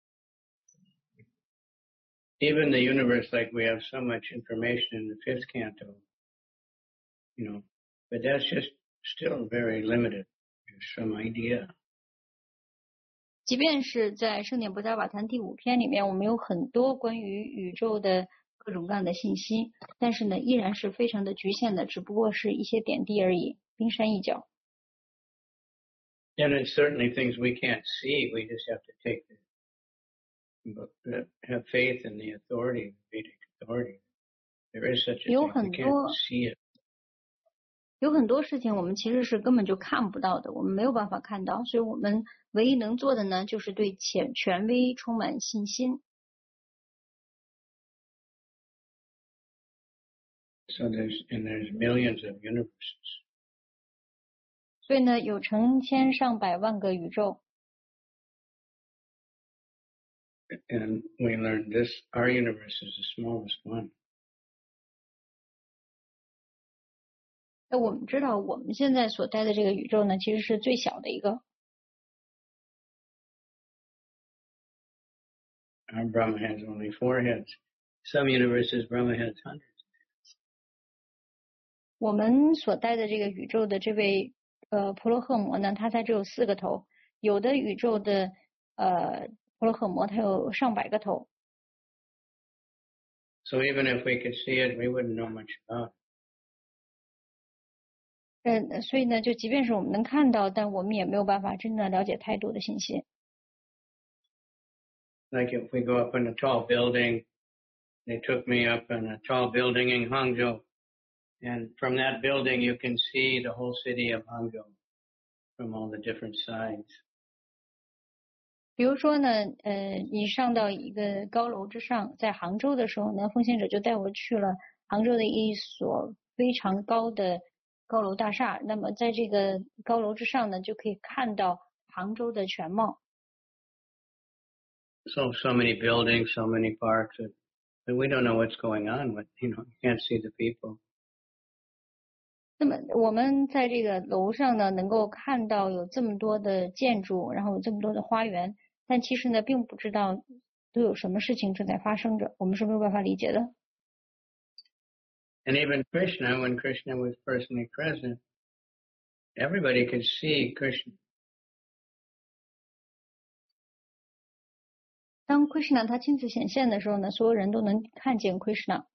[SPEAKER 2] Even the universe, like we have so much information in the fifth canto, you know, but that's just still very limited. There's some idea.
[SPEAKER 1] 即便是在圣典博伽瓦坛第五篇里面，我们有很多关于宇宙的各种各样的信息，但是呢，依然是非常的局限的，只不过是一些点滴而已，冰山一角。
[SPEAKER 2] And it's certainly things we can't see. We just have to take the, have faith in the authority, Vedic authority. There is such a thing. We can't see it.
[SPEAKER 1] 有很多事情我们其实是根本就看不到的，我们没有办法看到，所以我们唯一能做的呢，就是对权权威充满信心。
[SPEAKER 2] So there's and there's millions of universes.
[SPEAKER 1] 所以呢，有成千上百万个宇宙。
[SPEAKER 2] And we learned this, our universe is the smallest one.
[SPEAKER 1] 那我们知道，我们现在所待的这个宇宙呢，其实是最小的一个。
[SPEAKER 2] Our Brahma has only four heads. Some universes, Brahma has hundreds.
[SPEAKER 1] 我们所待的这个宇宙的这位呃婆罗诃摩呢，他才只有四个头，有的宇宙的呃婆罗诃摩他有上百个头。
[SPEAKER 2] So even if we could see it, we wouldn't know much about it.
[SPEAKER 1] 呃，所以呢，就即便是我们能看到，但我们也没有办法真的了解太多的信息。
[SPEAKER 2] Like if we go up in a tall building, they took me up in a tall building in Hangzhou, and from that building you can see the whole city of Hangzhou from all the different sides.
[SPEAKER 1] 比如说呢，呃，你上到一个高楼之上，在杭州的时候呢，奉献者就带我去了杭州的一所非常高的高楼大厦。那么在这个高楼之上呢，就可以看到杭州的全貌。
[SPEAKER 2] So so many buildings, so many parks, but we don't know what's going on. But you know, you can't see the people.
[SPEAKER 1] 那么我们在这个楼上呢，能够看到有这么多的建筑，然后有这么多的花园，但其实呢，并不知道都有什么事情正在发生着，我们是没有办法理解的。
[SPEAKER 2] And even Krishna, when Krishna was personally present, everybody could see Krishna.
[SPEAKER 1] 当 Krishna 他亲自显现的时候呢，所有人都能看见 Krishna。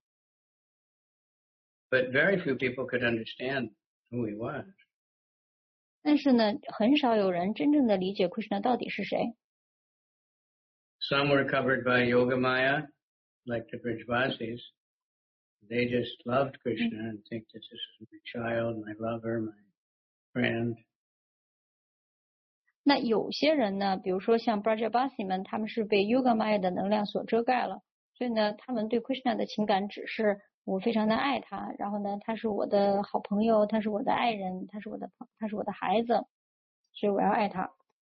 [SPEAKER 2] But very few people could understand who he was.
[SPEAKER 1] 但是呢，很少有人真正的理解 Krishna 到底是谁。
[SPEAKER 2] Some were covered by Yogamaya, like the Brijvasis. They just loved Krishna and think that this is my child, my lover, my friend.
[SPEAKER 1] 那有些人呢，比如说像 Brajabasi 们，他们是被 Yogamaya 的能量所遮盖了，所以呢，他们对 Krishna 的情感只是我非常的爱他，然后呢，他是我的好朋友，他是我的爱人，他是我的他是我的孩子，所以我要爱他。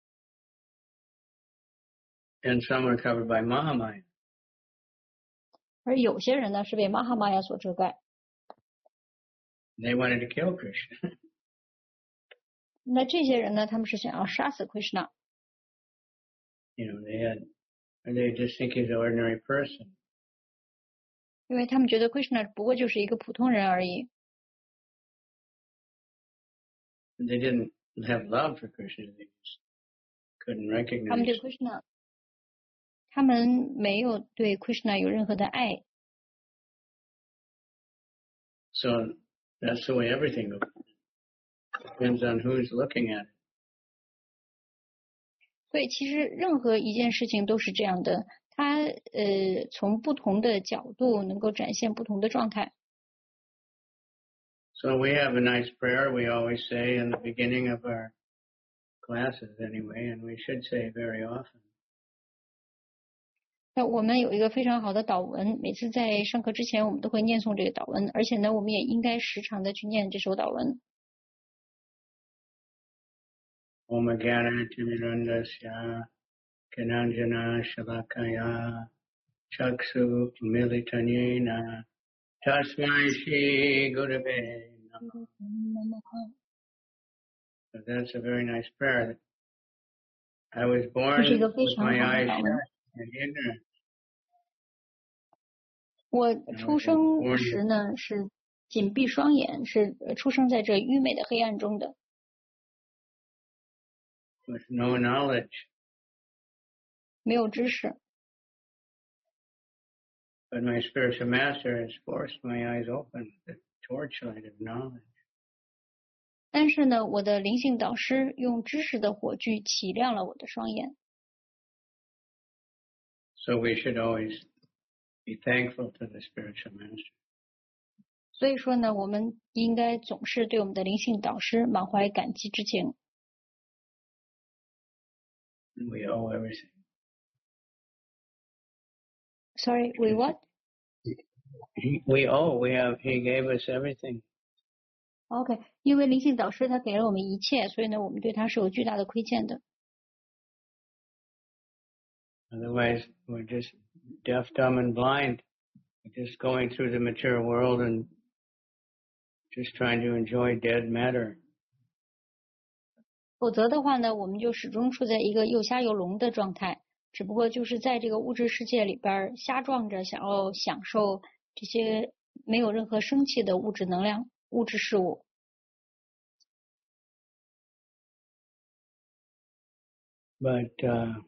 [SPEAKER 2] And some were covered by Mahamaya.
[SPEAKER 1] 而有些人呢，是被 Mahamaya 所遮盖。
[SPEAKER 2] They wanted to kill Krishna.
[SPEAKER 1] 那这些人呢，他们是想要杀死 Krishna。
[SPEAKER 2] You know, they had, they just think he's an ordinary person.
[SPEAKER 1] 因为他们觉得 Krishna 不过就是一个普通人而已。
[SPEAKER 2] They didn't have love for Krishna. They just couldn't
[SPEAKER 1] 他们
[SPEAKER 2] recognize.
[SPEAKER 1] 对 Krishna， 他们没有对 Krishna 有任何的爱。
[SPEAKER 2] So that's the way everything goes. Depends on who's looking at it.
[SPEAKER 1] 所以其实任何一件事情都是这样的，它呃从不同的角度能够展现不同的状态。
[SPEAKER 2] So we have a nice prayer we always say in the beginning of our classes anyway, and we should say it very often.
[SPEAKER 1] 那我们有一个非常好的祷文，每次在上课之前我们都会念诵这个祷文，而且呢我们也应该时常的去念这首祷文。
[SPEAKER 2] Om Jnana Timirandasya Kananjana Shalakaya Chaksu Militanyena Tasmai Shri Gurave Namaha. So that's a very nice prayer. I was born with my eyes shut and ignorant.
[SPEAKER 1] 我出生时呢是紧闭双眼，是出生在这愚昧的黑暗中的。
[SPEAKER 2] With no knowledge.
[SPEAKER 1] 没有知识。
[SPEAKER 2] But my spiritual master has forced my eyes open, the torchlight of knowledge.
[SPEAKER 1] 但是呢，我的灵性导师用知识的火炬启亮了我的双眼。
[SPEAKER 2] So we should always be thankful to the spiritual master.
[SPEAKER 1] 所以说呢，我们应该总是对我们的灵性导师满怀感激之情。
[SPEAKER 2] We owe everything.
[SPEAKER 1] Sorry, we what?
[SPEAKER 2] he, we owe. We have. He gave us everything.
[SPEAKER 1] OK， 因为灵性导师他给了我们一切，所以呢，我们对他是有巨大的亏欠的。
[SPEAKER 2] Otherwise, we're just deaf, dumb, and blind. We're just going through the material world and just trying to enjoy dead matter.
[SPEAKER 1] 否则的话呢，我们就始终处在一个又瞎又聋的状态，只不过就是在这个物质世界里边瞎撞着，想要享受这些没有任何生气的物质能量、物质事物。
[SPEAKER 2] But uh,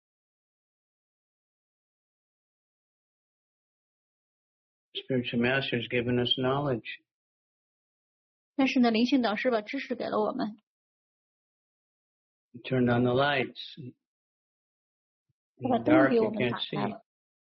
[SPEAKER 2] spiritual master has given us knowledge.
[SPEAKER 1] 但是呢，灵性导师把知识给了我们。
[SPEAKER 2] He turned on the lights.
[SPEAKER 1] 他把
[SPEAKER 2] In the
[SPEAKER 1] 灯
[SPEAKER 2] dark,
[SPEAKER 1] 给我
[SPEAKER 2] you
[SPEAKER 1] 们
[SPEAKER 2] can't
[SPEAKER 1] 打开
[SPEAKER 2] see.
[SPEAKER 1] 了。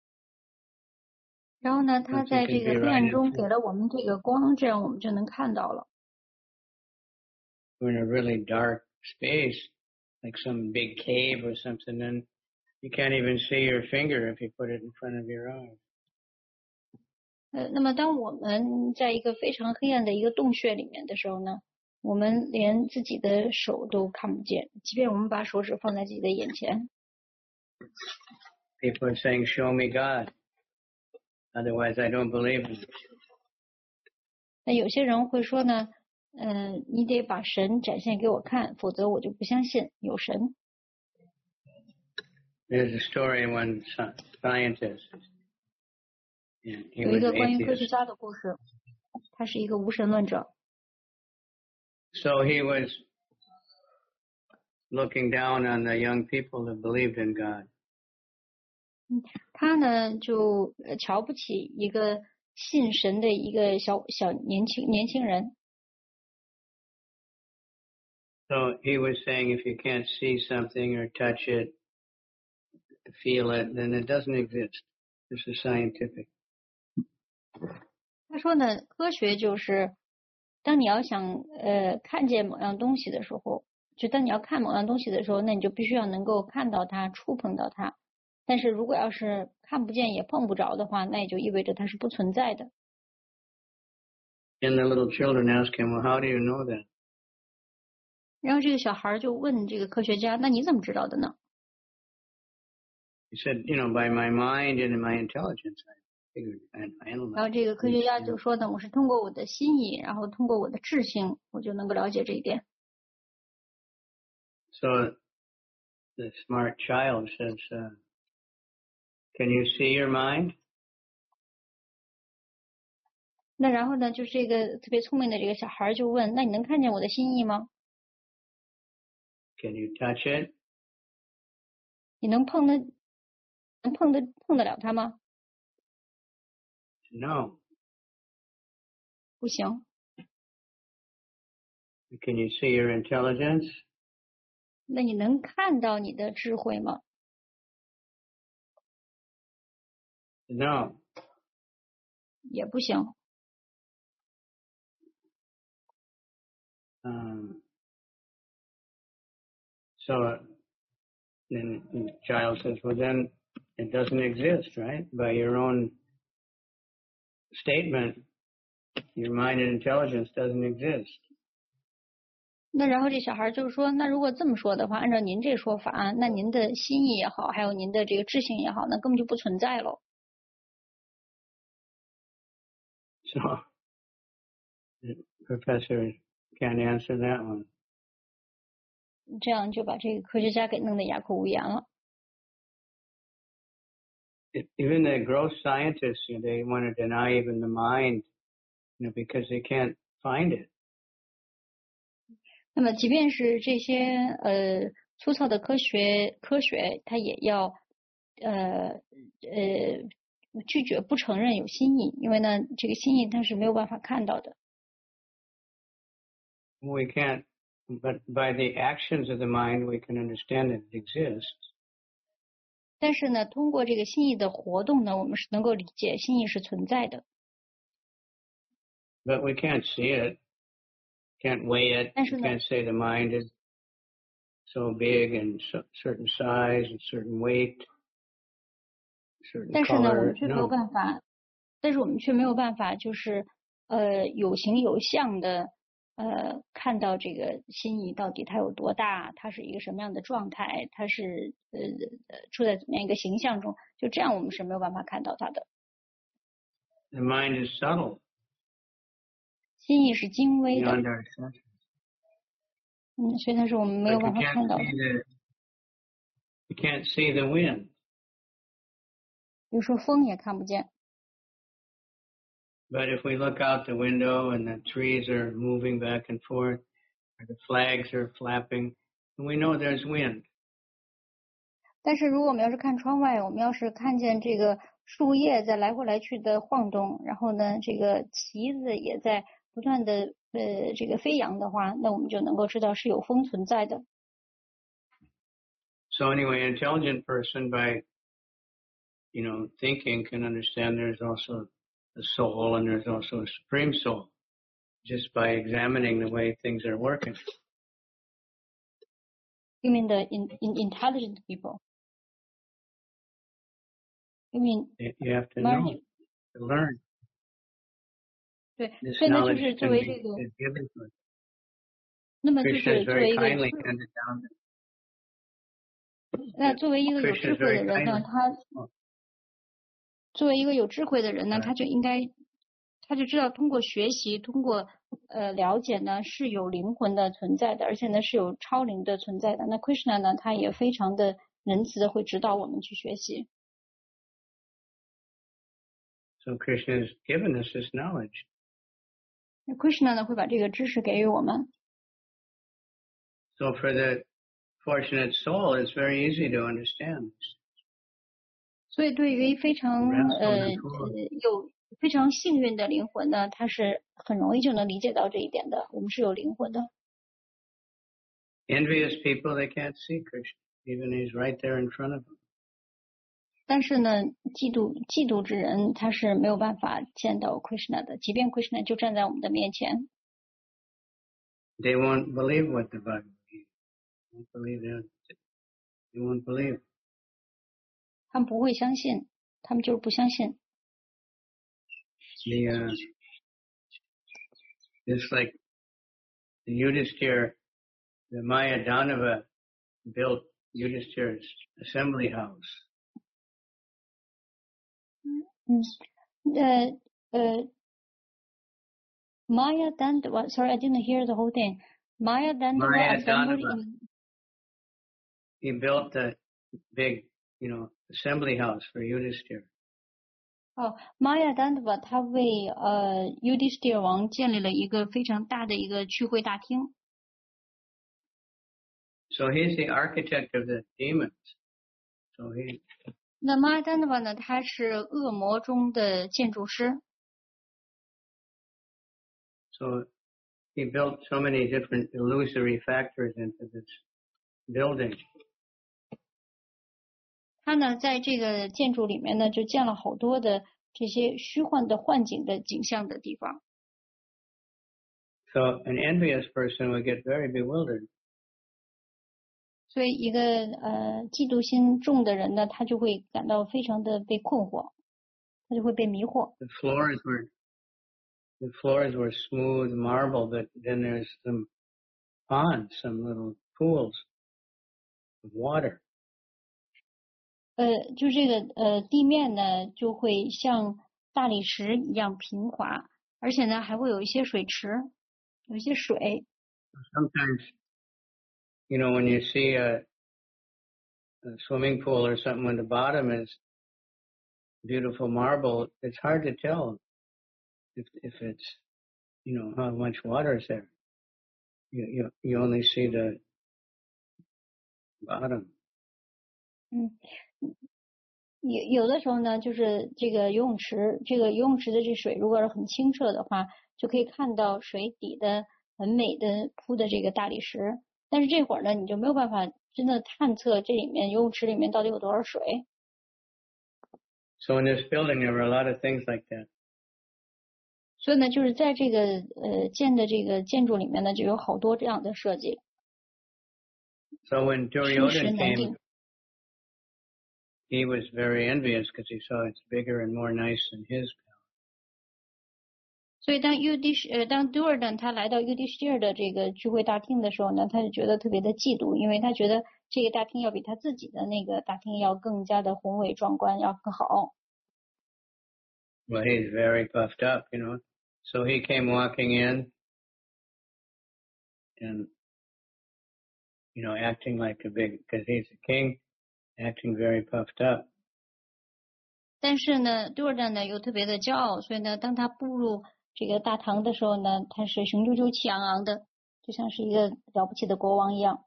[SPEAKER 1] 然后呢，他
[SPEAKER 2] But you
[SPEAKER 1] 在
[SPEAKER 2] can
[SPEAKER 1] 这个
[SPEAKER 2] be
[SPEAKER 1] 黑
[SPEAKER 2] right
[SPEAKER 1] 暗中
[SPEAKER 2] into
[SPEAKER 1] 给了我们这个光，这样我们就能看到了。
[SPEAKER 2] We're in a really dark space, like some big cave or something, and you can't even see your finger if you put it in front of your eyes.
[SPEAKER 1] 呃，那么当我们在一个非常黑暗的一个洞穴里面的时候呢，我们连自己的手都看不见，即便我们把手指放在自己的眼前。
[SPEAKER 2] People are saying, "Show me God." Otherwise, I don't believe him.
[SPEAKER 1] 那有些人会说呢，嗯、呃，你得把神展现给我看，否则我就不相信有神。
[SPEAKER 2] There's a story of one scientist. Yeah, he
[SPEAKER 1] 有一
[SPEAKER 2] was
[SPEAKER 1] 个关于科学
[SPEAKER 2] atheist.
[SPEAKER 1] 家的故事，他是一个无神论者。
[SPEAKER 2] So he was looking down on the young people that believed in God.
[SPEAKER 1] 他呢就瞧不起一个信神的一个小小年轻年轻人。
[SPEAKER 2] So he was saying, if you can't see something or touch it, feel it, then it doesn't exist. This is scientific.
[SPEAKER 1] 他说呢，科学就是当你要想呃看见某样东西的时候，就当你要看某样东西的时候，那你就必须要能够看到它、触碰到它。但是如果要是看不见也碰不着的话，那也就意味着它是不存在的。
[SPEAKER 2] And the little children ask him, well, how do you know that?
[SPEAKER 1] 然后这个小孩就问这个科学家，那你怎么知道的呢？
[SPEAKER 2] He said, you know, by my mind and my intelligence, I figured and I
[SPEAKER 1] 然后
[SPEAKER 2] analyzed.
[SPEAKER 1] 这个科学家就说呢，我是通过我的心意，然后通过我的智性，我就能够了解这一点。
[SPEAKER 2] So the smart child says, uh, can you see your mind?
[SPEAKER 1] 那然后呢，就是这个特别聪明的这个小孩就问，那你能看见我的心意吗？
[SPEAKER 2] Can you touch it?
[SPEAKER 1] 你能碰得能碰得碰得了它吗？
[SPEAKER 2] No.
[SPEAKER 1] 不行。
[SPEAKER 2] Can you see your intelligence?
[SPEAKER 1] 那你能看到你的智慧吗？
[SPEAKER 2] No.
[SPEAKER 1] 也不行。
[SPEAKER 2] Um, so then the child says, well, then it doesn't exist, right? By your own statement, your mind and intelligence doesn't exist.
[SPEAKER 1] 那然后这小孩就说，那如果这么说的话，按照您这说法，那您的心意也好，还有您的这个智性也好，那根本就不存在了。
[SPEAKER 2] So the professor can't answer that one.
[SPEAKER 1] 这样就把这个科学家给弄得哑口无言了。
[SPEAKER 2] Even the gross scientists, you know, they want to deny even the mind, you know, because they can't find it.
[SPEAKER 1] 那么即便是这些呃粗糙的科学科学，它也要呃呃拒绝不承认有心意，因为呢这个心意它是没有办法看到的。
[SPEAKER 2] We can't, but by the actions of the mind, we can understand that it exists.
[SPEAKER 1] 但是呢，通过这个心意的活动呢，我们是能够理解心意是存在的。
[SPEAKER 2] But we can't see it, can't weigh it,
[SPEAKER 1] 但是
[SPEAKER 2] we
[SPEAKER 1] 呢，
[SPEAKER 2] can't say the mind is so big and so, certain size and certain weight, certain
[SPEAKER 1] 但是呢，我
[SPEAKER 2] color.
[SPEAKER 1] 们却没有
[SPEAKER 2] No.
[SPEAKER 1] 办法但是我们却没有办法就是呃有形有相的呃看到这个心意到底它有多大，它是一个什么样的状态，它是呃处在怎么样一个形象中，就这样我们是没有办法看到它的。
[SPEAKER 2] The mind is subtle.
[SPEAKER 1] 心意是精微的，
[SPEAKER 2] Beyond our senses.
[SPEAKER 1] 嗯，所以它是我们没有
[SPEAKER 2] Like
[SPEAKER 1] 办
[SPEAKER 2] you
[SPEAKER 1] 法
[SPEAKER 2] can't
[SPEAKER 1] 看到的。
[SPEAKER 2] see the you can't see the wind.
[SPEAKER 1] 比如说风也看不见，
[SPEAKER 2] But if we look out the window and the trees are moving back and forth, or the flags are flapping, and we know there's wind.
[SPEAKER 1] 但是如果我们要是看窗外，我们要是看见这个树叶在来回来去的晃动，然后呢，这个旗子也在不断的呃这个飞扬的话，那我们就能够知道是有风存在的。
[SPEAKER 2] So anyway, an intelligent person by, you know, thinking can understand there's also the soul and there's also a supreme soul, just by examining the way things are working.
[SPEAKER 1] You mean the in, in intelligent people? You mean
[SPEAKER 2] You have to know,
[SPEAKER 1] Margie?
[SPEAKER 2] to learn.
[SPEAKER 1] 对，
[SPEAKER 2] This
[SPEAKER 1] 所以呢，就
[SPEAKER 2] knowledge
[SPEAKER 1] 是作
[SPEAKER 2] can
[SPEAKER 1] 为
[SPEAKER 2] be
[SPEAKER 1] 这个，
[SPEAKER 2] is given to us.
[SPEAKER 1] 那么就
[SPEAKER 2] Krishna
[SPEAKER 1] 是
[SPEAKER 2] is
[SPEAKER 1] 作为
[SPEAKER 2] very
[SPEAKER 1] 一个
[SPEAKER 2] kindly
[SPEAKER 1] 智，
[SPEAKER 2] handed down.
[SPEAKER 1] 那作为一个有
[SPEAKER 2] Krishna
[SPEAKER 1] 智
[SPEAKER 2] is
[SPEAKER 1] 慧的
[SPEAKER 2] very
[SPEAKER 1] 人呢，
[SPEAKER 2] kindly.
[SPEAKER 1] 他作为一个有智慧的人呢，
[SPEAKER 2] Right.
[SPEAKER 1] 他就应该，他就知道通过学习，通过呃了解呢，是有灵魂的存在的，而且呢是有超灵的存在的。那 Krishna 呢，他也非常的仁慈的会指导我们去学习。
[SPEAKER 2] So Krishna has given us this knowledge.
[SPEAKER 1] 那 Krishna 呢会把这个知识给予我们。
[SPEAKER 2] So for the fortunate soul, it's very easy to understand.
[SPEAKER 1] 所以对于非常
[SPEAKER 2] Rest
[SPEAKER 1] 呃
[SPEAKER 2] on
[SPEAKER 1] 呃
[SPEAKER 2] the Torah.
[SPEAKER 1] 有非常幸运的灵魂呢，他是很容易就能理解到这一点的。我们是有灵魂的。
[SPEAKER 2] Envious people, they can't see Krishna, even he's right there in front of them.
[SPEAKER 1] 但是呢，嫉妒嫉妒之人他是没有办法见到 Krishna 的，即便 Krishna 就站在我们的面前。
[SPEAKER 2] They won't believe what the Bible is. They won't believe that. They won't believe.
[SPEAKER 1] 他们不会相信，他们就是不相信。
[SPEAKER 2] The, uh, just like the Yudhisthira, the Maya Danava built Yudhisthira's assembly house.
[SPEAKER 1] 嗯，呃呃 Maya Dandava, sorry, I didn't hear the whole thing. Maya Dandava
[SPEAKER 2] Maya
[SPEAKER 1] assembled
[SPEAKER 2] Danava.
[SPEAKER 1] in,
[SPEAKER 2] He built a big, you know, assembly house for Yudhisthira.
[SPEAKER 1] 哦 Maya Dandava 他为呃 Yudhishthira 王建立了一个非常大的一个聚会大厅。
[SPEAKER 2] So he's the architect of the demons. So he,
[SPEAKER 1] 那 Maya Dandava 呢，他是恶魔中的建筑师。
[SPEAKER 2] so he built so many different illusory factors into this building.
[SPEAKER 1] 他呢，在这个建筑里面呢，就建了好多的这些虚幻的幻景的景象的地方。
[SPEAKER 2] So an envious person would get very bewildered.
[SPEAKER 1] 所以一个呃嫉妒心重的人呢，他就会感到非常的被困惑，他就会被迷惑。
[SPEAKER 2] The floors were the floors were smooth marble, but then there's some ponds, some little pools of water.
[SPEAKER 1] 呃，就这个呃地面呢，就会像大理石一样平滑，而且呢还会有一些水池，有一些水。
[SPEAKER 2] Sometimes, you know, when you see a, a swimming pool or something, when the bottom is beautiful marble, it's hard to tell if if it's, you know, how much water is there. You you you only see the bottom.
[SPEAKER 1] 嗯，有有的时候呢，就是这个游泳池，这个游泳池的这水如果是很清澈的话，就可以看到水底的很美的铺的这个大理石。但是这会儿呢，你就没有办法真的探测这里面游泳池里面到底有多少水。
[SPEAKER 2] So in this building, there were a lot of things like that.
[SPEAKER 1] 所以呢，就是在这个呃建的这个建筑里面呢，就有好多这样的设计。
[SPEAKER 2] So when
[SPEAKER 1] 生食
[SPEAKER 2] Duryodhana
[SPEAKER 1] 难
[SPEAKER 2] came,
[SPEAKER 1] 定。
[SPEAKER 2] he was very envious because he saw it's bigger and more nice than his.
[SPEAKER 1] 所以当 U D 呃当 Duryodhana 他来到 Yudhishthira 的这个聚会大厅的时候呢，他就觉得特别的嫉妒，因为他觉得这个大厅要比他自己的那个大厅要更加的宏伟壮观，要更好。
[SPEAKER 2] Well, he's very puffed up, you know. So he came walking in and, you know, acting like a big, because he's a king, acting very puffed up.
[SPEAKER 1] 但是呢 Duryodhana 呢又特别的骄傲，所以呢，当他步入这个大堂的时候呢，他是雄赳赳气昂昂的，就像是一个了不起的国王一样。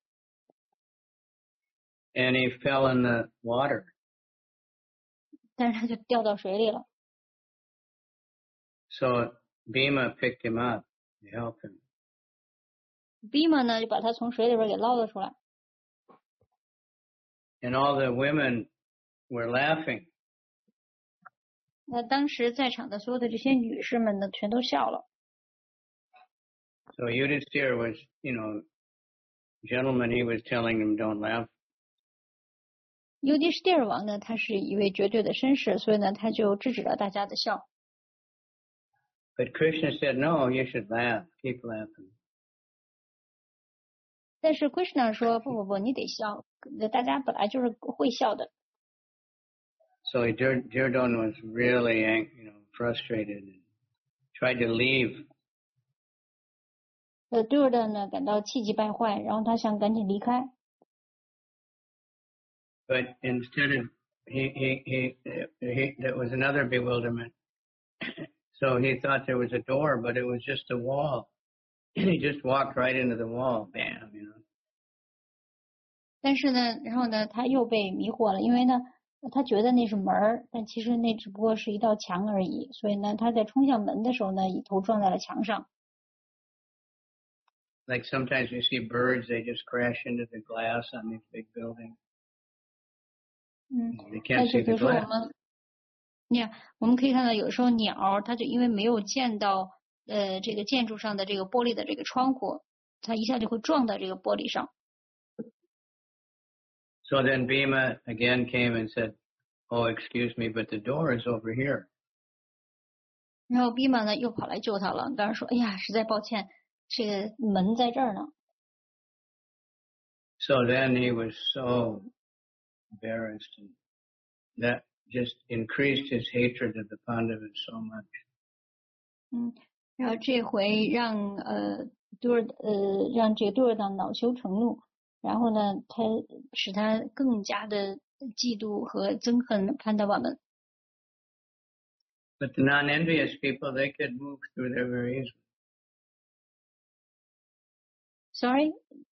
[SPEAKER 2] And he fell in the water.
[SPEAKER 1] 但是他就掉到水里了。
[SPEAKER 2] So Bhima picked him up to help him.
[SPEAKER 1] Bhima 呢就把他从水里边给捞了出来。
[SPEAKER 2] And all the women were laughing.
[SPEAKER 1] 那当时在场的所有的这些女士们呢，全都笑了。
[SPEAKER 2] So Yudhishthira was, you know, gentleman, he was telling them, don't laugh.
[SPEAKER 1] Yudhishthira 王呢，他是一位绝对的绅士，所以呢，他就制止了大家的笑。
[SPEAKER 2] But Krishna said, no, you should laugh, keep laughing.
[SPEAKER 1] 但是 Krishna 说，不不不，你得笑，大家本来就是会笑的。
[SPEAKER 2] So Duryodhana was really, you know, frustrated and tried to leave.
[SPEAKER 1] 呃 Duryodhana 呢感到气急败坏，然后他想赶紧离开。
[SPEAKER 2] But instead of he he he he that was another bewilderment. So he thought there was a door, but it was just a wall. He just walked right into the wall, bam, you know.
[SPEAKER 1] 但是呢，然后呢，他又被迷惑了，因为呢，他觉得那是门儿，但其实那只不过是一道墙而已。所以呢，他在冲向门的时候呢，一头撞在了墙上。
[SPEAKER 2] Like sometimes you see birds, they just crash into the glass on these big buildings.
[SPEAKER 1] 嗯，
[SPEAKER 2] They
[SPEAKER 1] 但
[SPEAKER 2] can't
[SPEAKER 1] 是
[SPEAKER 2] see
[SPEAKER 1] 比如
[SPEAKER 2] the
[SPEAKER 1] 说我
[SPEAKER 2] glass.
[SPEAKER 1] 们，你看，我们可以看到有时候鸟，它就因为没有见到呃这个建筑上的这个玻璃的这个窗户，它一下就会撞到这个玻璃上。
[SPEAKER 2] So then Bhima again came and said, oh, excuse me, but the door is over here.
[SPEAKER 1] 然后 Bhima 呢又跑来救他了，当时说，哎呀，实在抱歉，这个门在这儿呢。
[SPEAKER 2] So then he was so embarrassed, and that just increased his hatred of the Pandavas so much.
[SPEAKER 1] 嗯，然后这回让呃杜尔呃让这个杜尔当恼羞成怒，然后呢，他使他更加的嫉妒和憎恨潘达瓦们。
[SPEAKER 2] But the non-envious people, they could move through there very easily.
[SPEAKER 1] Sorry.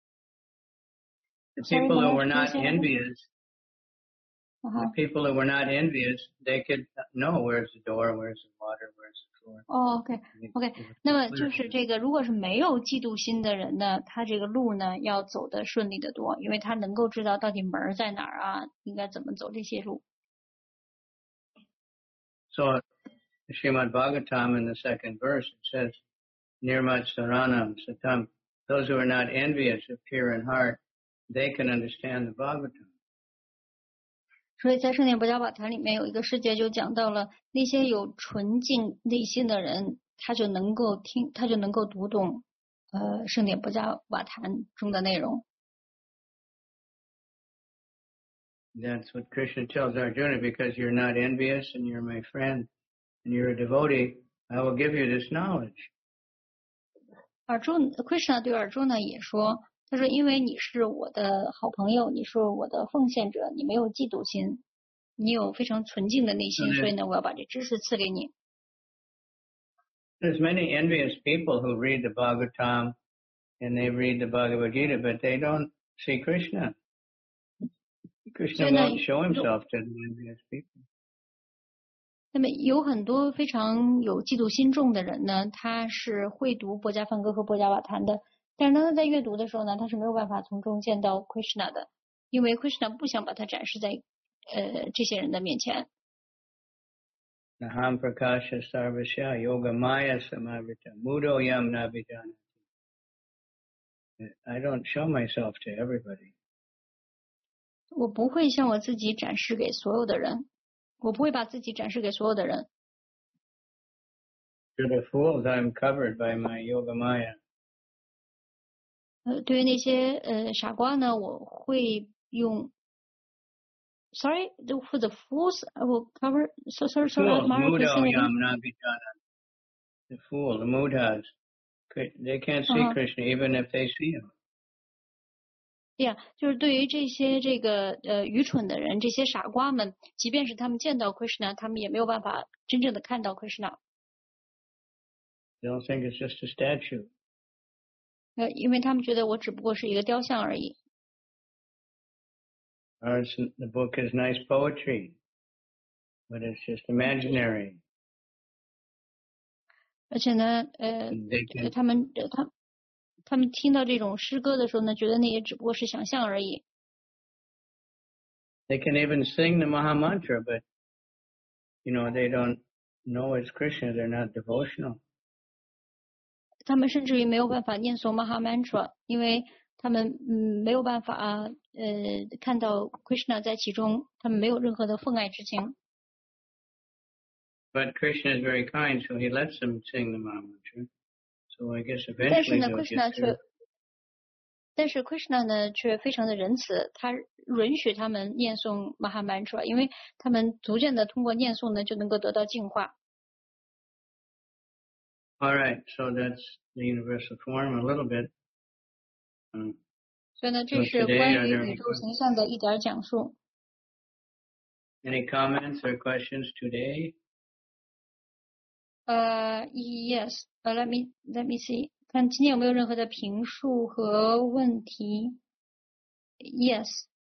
[SPEAKER 2] The
[SPEAKER 1] Sorry,
[SPEAKER 2] people who
[SPEAKER 1] Manoj,
[SPEAKER 2] were
[SPEAKER 1] can you
[SPEAKER 2] not
[SPEAKER 1] say that again?
[SPEAKER 2] envious,
[SPEAKER 1] Uh-huh.
[SPEAKER 2] the people who were not envious, they could know where's the door, where's the water, where's the floor.
[SPEAKER 1] 哦 ，OK OK， 那么就是这个，如果是没有嫉妒心的人呢，他这个路呢要走得顺利得多，因为他能够知道到底门儿在哪儿啊，应该怎么走这些路。
[SPEAKER 2] So, Srimad Bhagavatam in the second verse, it says, Nirmat Saranam Satam, those who are not envious of pure in heart, they can understand the Bhagavatam.
[SPEAKER 1] 所以在圣典博伽瓦坛里面有一个世界就讲到了那些有纯净内心的人，他就能够听，他就能够读懂呃圣典博伽瓦坛中的内容。
[SPEAKER 2] That's what Krishna tells Arjuna, because you're not envious and you're my friend and you're a devotee, I will give you this knowledge.
[SPEAKER 1] 尔朱 Krishna 对尔朱呢也说，他说因为你是我的好朋友，你是我的奉献者，你没有嫉妒心，你有非常纯净的内心，所以呢我要把这知识赐给你。
[SPEAKER 2] There's many envious people who read the Bhagavatam and they read the Bhagavad Gita, but they don't see Krishna. Krishna won't show himself to the envious people.
[SPEAKER 1] 那么有很多非常有嫉妒心重的人呢，他是会读波迦梵歌和波迦瓦坛的，但是呢，他在阅读的时候呢，他是没有办法从中见到 Krishna 的，因为 Krishna 不想把它展示在呃这些人的面前。
[SPEAKER 2] Naham prakasha sarvasya yoga maya samavrita mudo yam nabhijanati. I don't show myself to everybody.
[SPEAKER 1] 我不会向我自己展示给所有的人，我不会把自己展示给所有的人。
[SPEAKER 2] To the fools, I'm covered by my Yoga Maya.
[SPEAKER 1] 呃，对于那些呃傻瓜呢，我会用 Sorry, the, for the fools, I will cover. So sorry, sorry,
[SPEAKER 2] Fools,
[SPEAKER 1] Mara, please
[SPEAKER 2] Mudo
[SPEAKER 1] say that again.
[SPEAKER 2] Yamna Vichana. The fool, the Mudhas. They can't see
[SPEAKER 1] Uh-huh.
[SPEAKER 2] Krishna even if they see him.
[SPEAKER 1] 对呀，就是对于这些这个呃愚蠢的人，这些傻瓜们，即便是他们见到 Krishna，他们也没有办法真正的看到 Krishna。
[SPEAKER 2] They don't think it's just a statue.
[SPEAKER 1] 呃，因为他们觉得我只不过是一个雕像而已。
[SPEAKER 2] Or it's, the book is nice poetry, but it's just imaginary.
[SPEAKER 1] 而且呢，呃，
[SPEAKER 2] They can,
[SPEAKER 1] 他们他他们听到这种诗歌的时候呢，觉得那也只不过是想象而已。
[SPEAKER 2] they can even sing the Maha Mantra, but you know they don't know it's Krishna. They're not devotional.
[SPEAKER 1] 他们甚至于没有办法念诵 Maha Mantra， 因为他们嗯没有办法呃看到 Krishna 在其中，他们没有任何的奉爱之情。
[SPEAKER 2] But Krishna is very kind, so he lets them sing the Maha Mantra. So I guess
[SPEAKER 1] 但是
[SPEAKER 2] eventually
[SPEAKER 1] 呢
[SPEAKER 2] they'll
[SPEAKER 1] ，Krishna
[SPEAKER 2] get through.
[SPEAKER 1] 却，但是 Krishna 呢却非常的仁慈，他允许他们念诵 Maha Mantra， 因为他们逐渐的通过念诵呢就能够得到净化。
[SPEAKER 2] All right, so that's the universal form a little bit. Um,
[SPEAKER 1] 所以呢，
[SPEAKER 2] so
[SPEAKER 1] 这是
[SPEAKER 2] today,
[SPEAKER 1] 关
[SPEAKER 2] are
[SPEAKER 1] 于
[SPEAKER 2] there
[SPEAKER 1] 宇
[SPEAKER 2] any,
[SPEAKER 1] 宙形象的一点讲述。
[SPEAKER 2] any comments or questions today?
[SPEAKER 1] 呃、uh, ，yes， 呃、uh, ，let me let me see， 看今天有没有任何的评述和问题。Yes，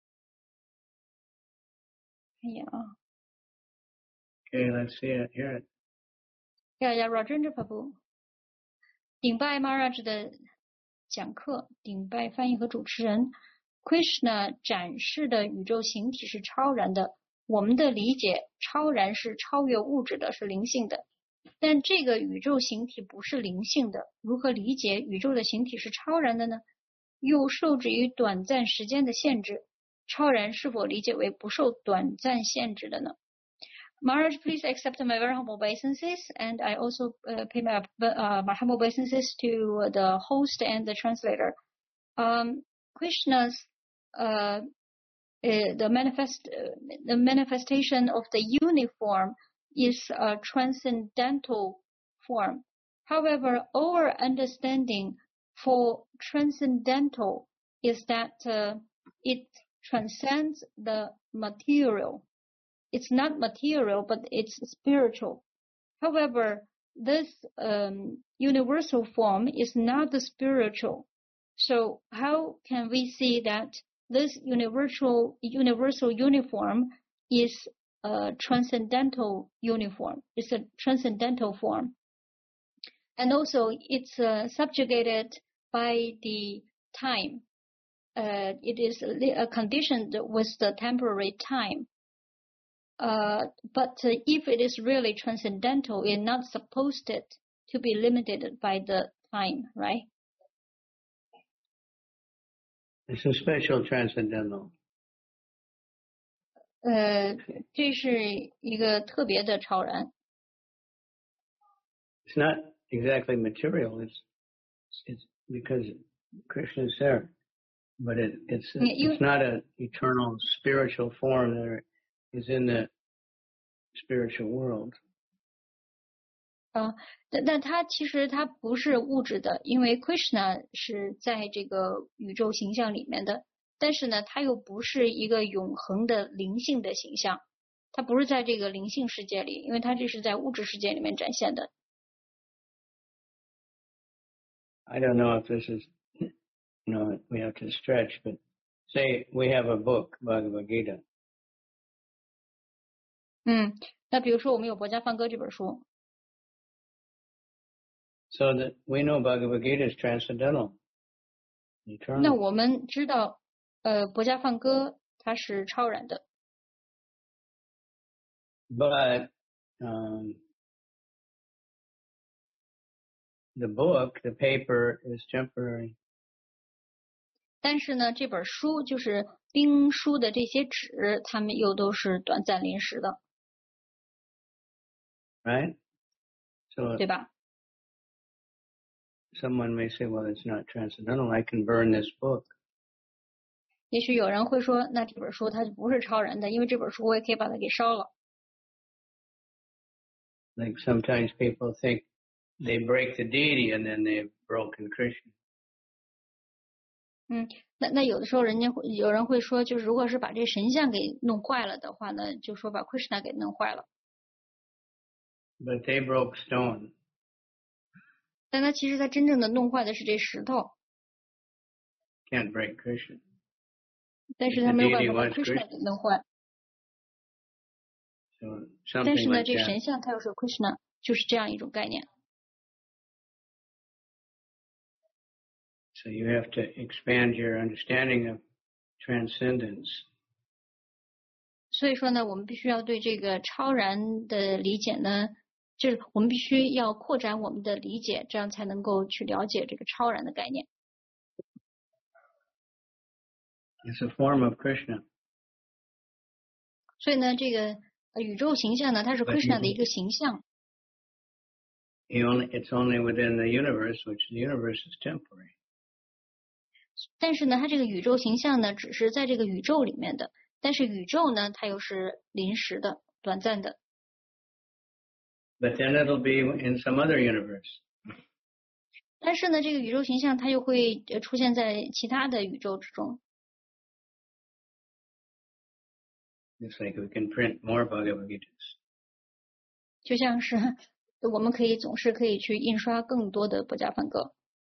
[SPEAKER 1] 哎呀
[SPEAKER 2] Okay, let's see it, hear it.
[SPEAKER 1] 呀呀 ，Rajendra Prabhu， 顶拜 Maharaj 的讲课，顶拜翻译和主持人。Krishna 展示的宇宙形体是超然的，我们的理解，超然是超越物质的，是灵性的。但这个宇宙形体不是灵性的，如何理解宇宙的形体是超然的呢？又受制于短暂时间的限制，超然是否理解为不受短暂限制的呢？ Maharaj, please accept my very humble obeisances, and I also uh, pay my, uh, my humble obeisances to the host and the translator. Um, Krishna's uh, uh, the manifest uh, the manifestation of the uniform is a transcendental form. However, our understanding for transcendental is that uh, it transcends the material. It's not material, but it's spiritual. However, this um, universal form is not spiritual. So how can we see that this universal universal uniform is a transcendental uniform? It's a transcendental form. And also it's uh, subjugated by the time. Uh, it is uh, conditioned with the temporary time. Uh, but uh, if it is really transcendental, it's not supposed to be limited by the time, right?
[SPEAKER 2] It's a special transcendental.
[SPEAKER 1] 呃，这是一个特别的超然。
[SPEAKER 2] It's not exactly material. It's it's because Krishna is there, but it, it's it's not an eternal spiritual form that is in the spiritual world.
[SPEAKER 1] 啊，但但它其实它不是物质的，因为 Krishna 是在这个宇宙形象里面的，但是呢，它又不是一个永恒的灵性的形象，它不是在这个灵性世界里，因为它这是在物质世界里面展现的。
[SPEAKER 2] I don't know if this is, you know, we have to stretch, but say we have a book, Bhagavad Gita.
[SPEAKER 1] 嗯，那比如说我们有《博家梵歌》这本书。
[SPEAKER 2] So that we know Bhagavad Gita is transcendental, eternal.
[SPEAKER 1] 那我们知道，呃，《博家梵歌》它是超然的。
[SPEAKER 2] But um, the book, the paper, is temporary.
[SPEAKER 1] 但是呢，这本书就是兵书的这些纸，它们又都是短暂临时的。
[SPEAKER 2] Right? So
[SPEAKER 1] 对吧？
[SPEAKER 2] someone may say, well, it's not transcendental. I can burn this book.
[SPEAKER 1] 也许有人会说，那这本书它就不是超然的，因为这本书我也可以把它给烧了。
[SPEAKER 2] Like sometimes people think they break the deity and then they've broken Krishna.
[SPEAKER 1] 嗯，那那有的时候人家会有人会说，就是如果是把这神像给弄坏了的话呢，就说把 Krishna 给弄坏了。
[SPEAKER 2] But they broke stone.
[SPEAKER 1] 但他其实他真正的弄坏的是这石头。
[SPEAKER 2] Can't break Krishna.
[SPEAKER 1] 但是他没有办法把 Krishna 给弄坏。
[SPEAKER 2] So
[SPEAKER 1] 但是
[SPEAKER 2] something
[SPEAKER 1] 呢，
[SPEAKER 2] like
[SPEAKER 1] 这个
[SPEAKER 2] that.
[SPEAKER 1] 神像它又是 Krishna， 就是这样一种概念。
[SPEAKER 2] So you have to expand your understanding of transcendence.
[SPEAKER 1] 所以说呢，我们必须要对这个超然的理解呢，就是我们必须要扩展我们的理解，这样才能够去了解这个超然的概念。
[SPEAKER 2] It's a form of Krishna.
[SPEAKER 1] 所以呢，这个宇宙形象呢，它是 Krishna 的一个形象。
[SPEAKER 2] He only, it's only within the universe, which the universe is temporary.
[SPEAKER 1] 但是呢，它这个宇宙形象呢，只是在这个宇宙里面的，但是宇宙呢，它又是临时的、短暂的。
[SPEAKER 2] But then it'll be in some other universe.
[SPEAKER 1] 但是呢，这个宇宙形象它又会出现在其他的宇宙之中。
[SPEAKER 2] It's like we can print more Bhagavad Gitas.
[SPEAKER 1] 就像是我们可以总是可以去印刷更多的波迦梵歌。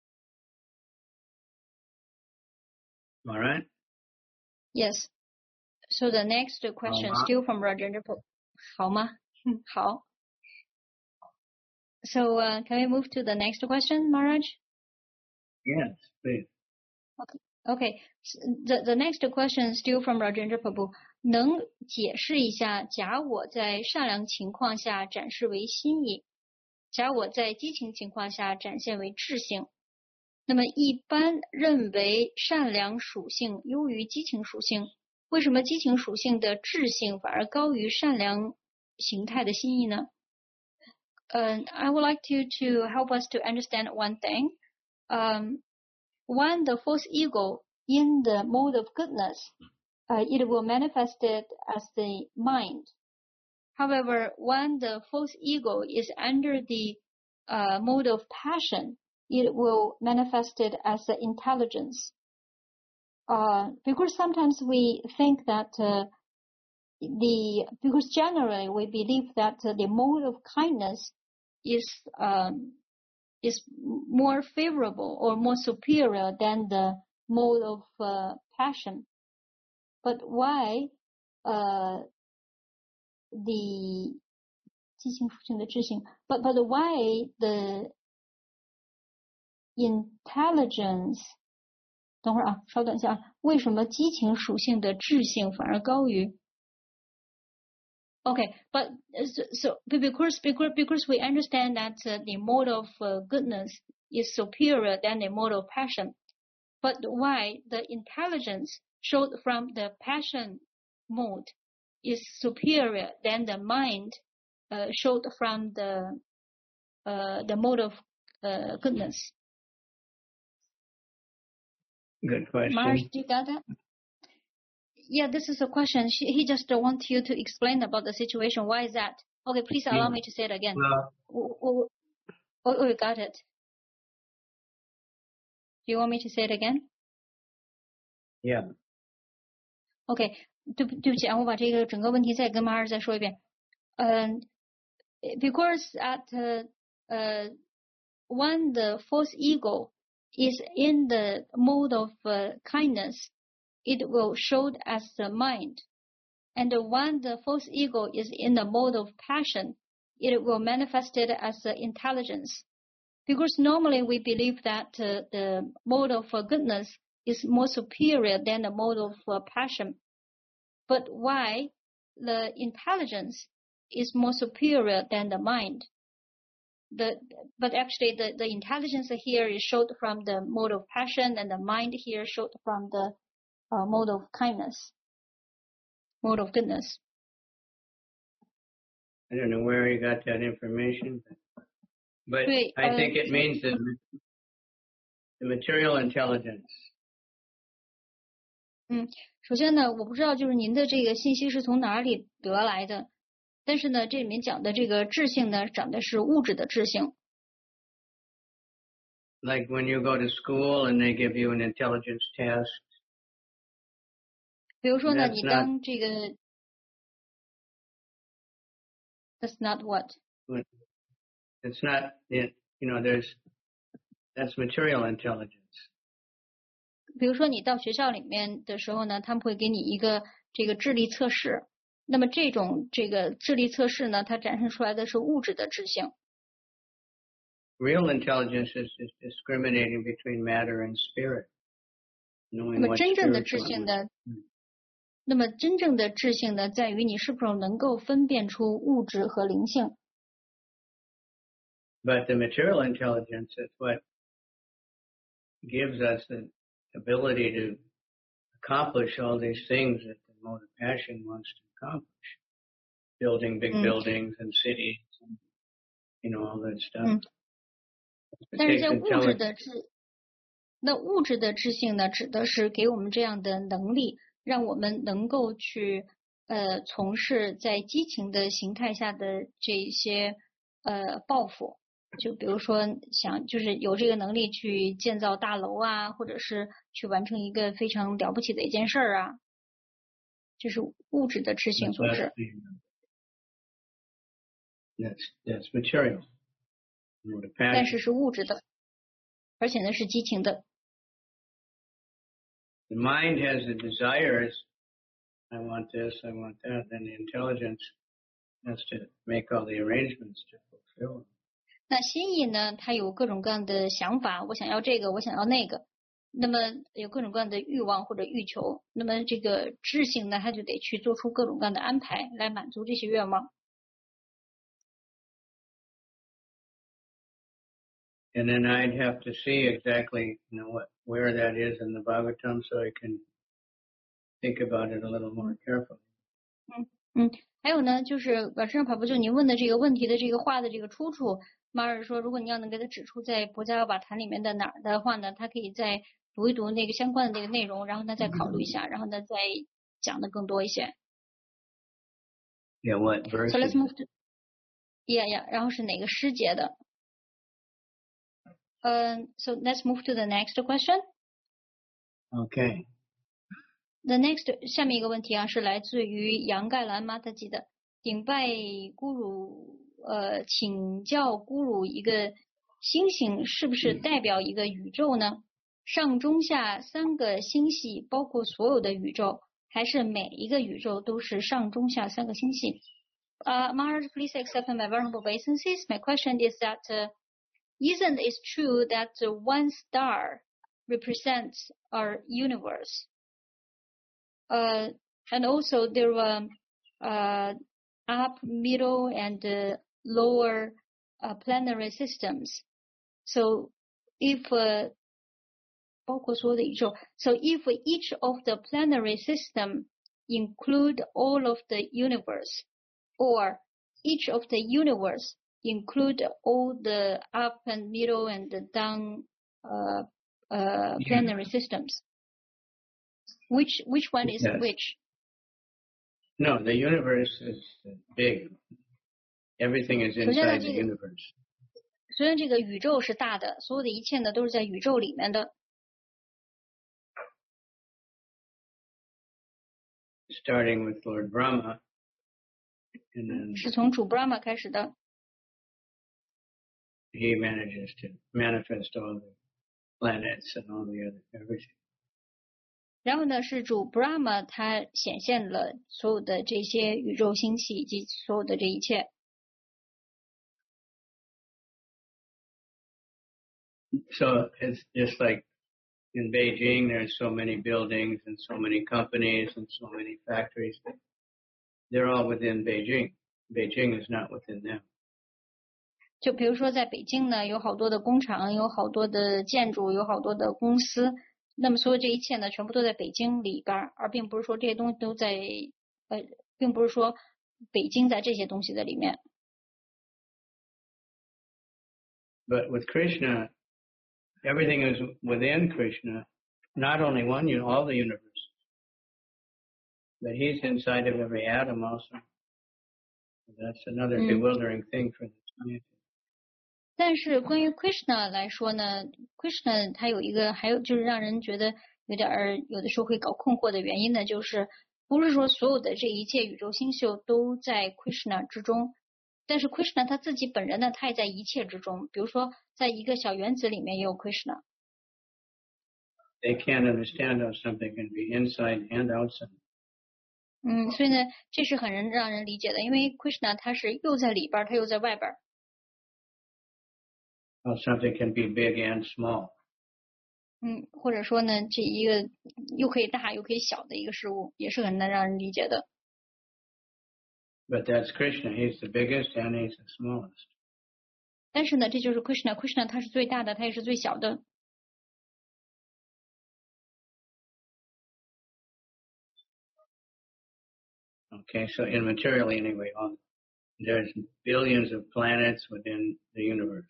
[SPEAKER 2] All right?
[SPEAKER 1] Yes. So the next question still from Rajendra. 好吗？好。So uh, can we move to the next question, Maharaj?
[SPEAKER 2] Yes, please.
[SPEAKER 1] Okay. Okay. The the next question still from Rajendra Prabhu. 能解释一下假我在善良情况下展示为心意，假我在激情情况下展现为智性。那么一般认为善良属性优于激情属性，为什么激情属性的智性反而高于善良形态的心意呢？ Uh, I would like you to help us to understand one thing. Um, when the false ego in the mode of goodness, uh, it will manifest it as the mind. However, when the false ego is under the uh, mode of passion, it will manifest it as the intelligence. Uh, because sometimes we think that uh, the because generally we believe that uh, the mode of kindness is um, is more favorable or more superior than the mode of uh, passion. But why uh, the 激情属性的智性 but but why the intelligence 等会儿啊，稍等一下啊，为什么激情属性的智性反而高于 Okay, but so, so because, because because we understand that uh, the mode of uh, goodness is superior than the mode of passion, but why the intelligence showed from the passion mode is superior than the mind uh, showed from the uh, the mode of uh, goodness?
[SPEAKER 2] Good question.
[SPEAKER 1] Marge, do you got that? Yeah, this is a question. She, he just wants you to explain about the situation. Why is that? Okay, please allow
[SPEAKER 2] Yeah.
[SPEAKER 1] me to say it again.
[SPEAKER 2] Well,
[SPEAKER 1] Oh, oh, oh, you got it. Do you want me to say it again?
[SPEAKER 2] yeah.
[SPEAKER 1] Okay, 对对不起啊，我把这个整个问题再跟马尔再说一遍。嗯、uh, because at uh, uh, when the false ego is in the mode of uh, kindness, it will show as the mind. And when the false ego is in the mode of passion, it will manifest it as the intelligence. Because normally we believe that uh, the mode of uh, goodness is more superior than the mode of uh, passion. But why the intelligence is more superior than the mind? The, but actually the, the intelligence here is showed from the mode of passion, and the mind here showed from the uh, mode of kindness, mode of goodness.
[SPEAKER 2] I don't know where he got that information, but, but
[SPEAKER 1] Wait,
[SPEAKER 2] I
[SPEAKER 1] uh,
[SPEAKER 2] think it means that the material intelligence.
[SPEAKER 1] 嗯，首先呢，我不知道就是您的这个信息是从哪里得来的，但是呢，这里面讲的这个智性呢，讲的是物质的智性。
[SPEAKER 2] Like when you go to school and they give you an intelligence test.
[SPEAKER 1] 比如说呢，
[SPEAKER 2] That's
[SPEAKER 1] 你
[SPEAKER 2] not-
[SPEAKER 1] 当这个 That's not what?
[SPEAKER 2] It's not, it, you know, there's, that's material intelligence.
[SPEAKER 1] 比如说你到学校里面的时候呢，他们会给你一个这个智力测试。那么这种这个智力测试呢，它展现出来的是物质的智性。
[SPEAKER 2] Real intelligence is, is discriminating between matter and spirit.
[SPEAKER 1] 那
[SPEAKER 2] Knowing
[SPEAKER 1] 么
[SPEAKER 2] what
[SPEAKER 1] 真正的
[SPEAKER 2] spiritual
[SPEAKER 1] 智性
[SPEAKER 2] and
[SPEAKER 1] 呢，那么真正的智性呢，在于你是否能够分辨出物质和灵性。
[SPEAKER 2] But the material intelligence is what gives us the ability to accomplish all these things that the mode of passion wants to accomplish. Building big
[SPEAKER 1] Mm.
[SPEAKER 2] buildings and cities and, you know, all that stuff.
[SPEAKER 1] Mm.
[SPEAKER 2] It
[SPEAKER 1] 但是
[SPEAKER 2] takes
[SPEAKER 1] 在物质
[SPEAKER 2] intelligence.
[SPEAKER 1] 的智，那物质的智性呢，指的是给我们这样的能力，让我们能够去呃从事在激情的形态下的这些呃抱负。就比如说想就是有这个能力去建造大楼啊，或者是去完成一个非常了不起的一件事儿啊，这是物质的智性
[SPEAKER 2] That's,
[SPEAKER 1] 所致。
[SPEAKER 2] that's, that's material. Mode of
[SPEAKER 1] 但
[SPEAKER 2] passion.
[SPEAKER 1] 是是物质的，而且呢是激情的。
[SPEAKER 2] The mind has the desires. I want this, I want that. Then the intelligence has to make all the arrangements to fulfill them.
[SPEAKER 1] 那心意呢，它有各种各样的想法，我想要这个，我想要那个，那么有各种各样的欲望或者欲求，那么这个智性呢，它就得去做出各种各样的安排来满足这些愿望。
[SPEAKER 2] And then I'd have to see exactly, you know, what where that is in the Bhagavatam, so I can think about it a little more carefully.
[SPEAKER 1] 嗯，还有呢，就是瓦什帕布，就您问的这个问题的这个话的这个出处，马尔说，如果你要能给他指出在《博伽瓦坛》里面的哪儿的话呢，他可以再读一读那个相关的那个内容，然后呢再考虑一下，然后呢再讲的更多一些。
[SPEAKER 2] Yeah, what verse?
[SPEAKER 1] So let's move to yeah yeah， 然后是哪个诗节的？嗯、uh, so let's move to the next question.
[SPEAKER 2] Okay.
[SPEAKER 1] The next 下面一个问题啊，是来自于杨盖兰马塔吉的，顶拜咕噜，呃，请教咕噜，一个星星是不是代表一个宇宙呢？上中下三个星系包括所有的宇宙，还是每一个宇宙都是上中下三个星系？ Uh, Maharaj, please accept my venerable obeisances. My question is that uh, isn't it true that uh, one star represents our universe? Uh, and also there were uh, up, middle, and uh, lower uh, planetary systems. So if uh, so if each of the planetary system include all of the universe, or each of the universe include all the up and middle and the down uh, uh, planetary systems, which which one is
[SPEAKER 2] Yes.
[SPEAKER 1] which?
[SPEAKER 2] No, the universe is big. Everything is inside the universe.
[SPEAKER 1] 虽然这个宇宙是大的，所有的一切呢都是在宇宙里面的。
[SPEAKER 2] Starting with Lord Brahma, and then
[SPEAKER 1] 是从主 Brahma 开始的。
[SPEAKER 2] he manages to manifest all the planets and all the other everything.
[SPEAKER 1] 然后呢，是主 Brahma 他显现了所有的这些宇宙星系以及所有的这一切。
[SPEAKER 2] So it's just like in Beijing, there's so many buildings and so many companies and so many factories. They're all within Beijing. Beijing is not within them.
[SPEAKER 1] 就比如说在北京呢，有好多的工厂，有好多的建筑，有好多的公司。那么所有这一切呢，全部都在北京里边，而并不是说这些东西都在呃，并不是说北京在这些东西的里面。
[SPEAKER 2] But with Krishna, everything is within Krishna, not only one, you know, all the universe. But he's inside of every atom also. That's another bewildering thing for the scientist.
[SPEAKER 1] 但是关于 Krishna 来说呢 ，Krishna 他有一个还有就是让人觉得有点儿有的时候会搞困惑的原因呢，就是不是说所有的这一切宇宙星宿都在 Krishna 之中，但是 Krishna 他自己本人呢，他也在一切之中。比如说，在一个小原子里面也有 Krishna。
[SPEAKER 2] They can't understand how something can be inside and outside.
[SPEAKER 1] 嗯，所以呢，这是很人让人理解的，因为 Krishna 他是又在里边，他又在外边。
[SPEAKER 2] How something can be big and small.
[SPEAKER 1] 嗯，或者说呢，这一个又可以大又可以小的一个事物，也是很难让人理解的。
[SPEAKER 2] But that's Krishna. He's the biggest and he's the smallest.
[SPEAKER 1] 但是呢，这就是 Krishna。Krishna 他是最大的，他也是最小的。
[SPEAKER 2] Okay, so in materially anyway, there's billions of planets within the universe.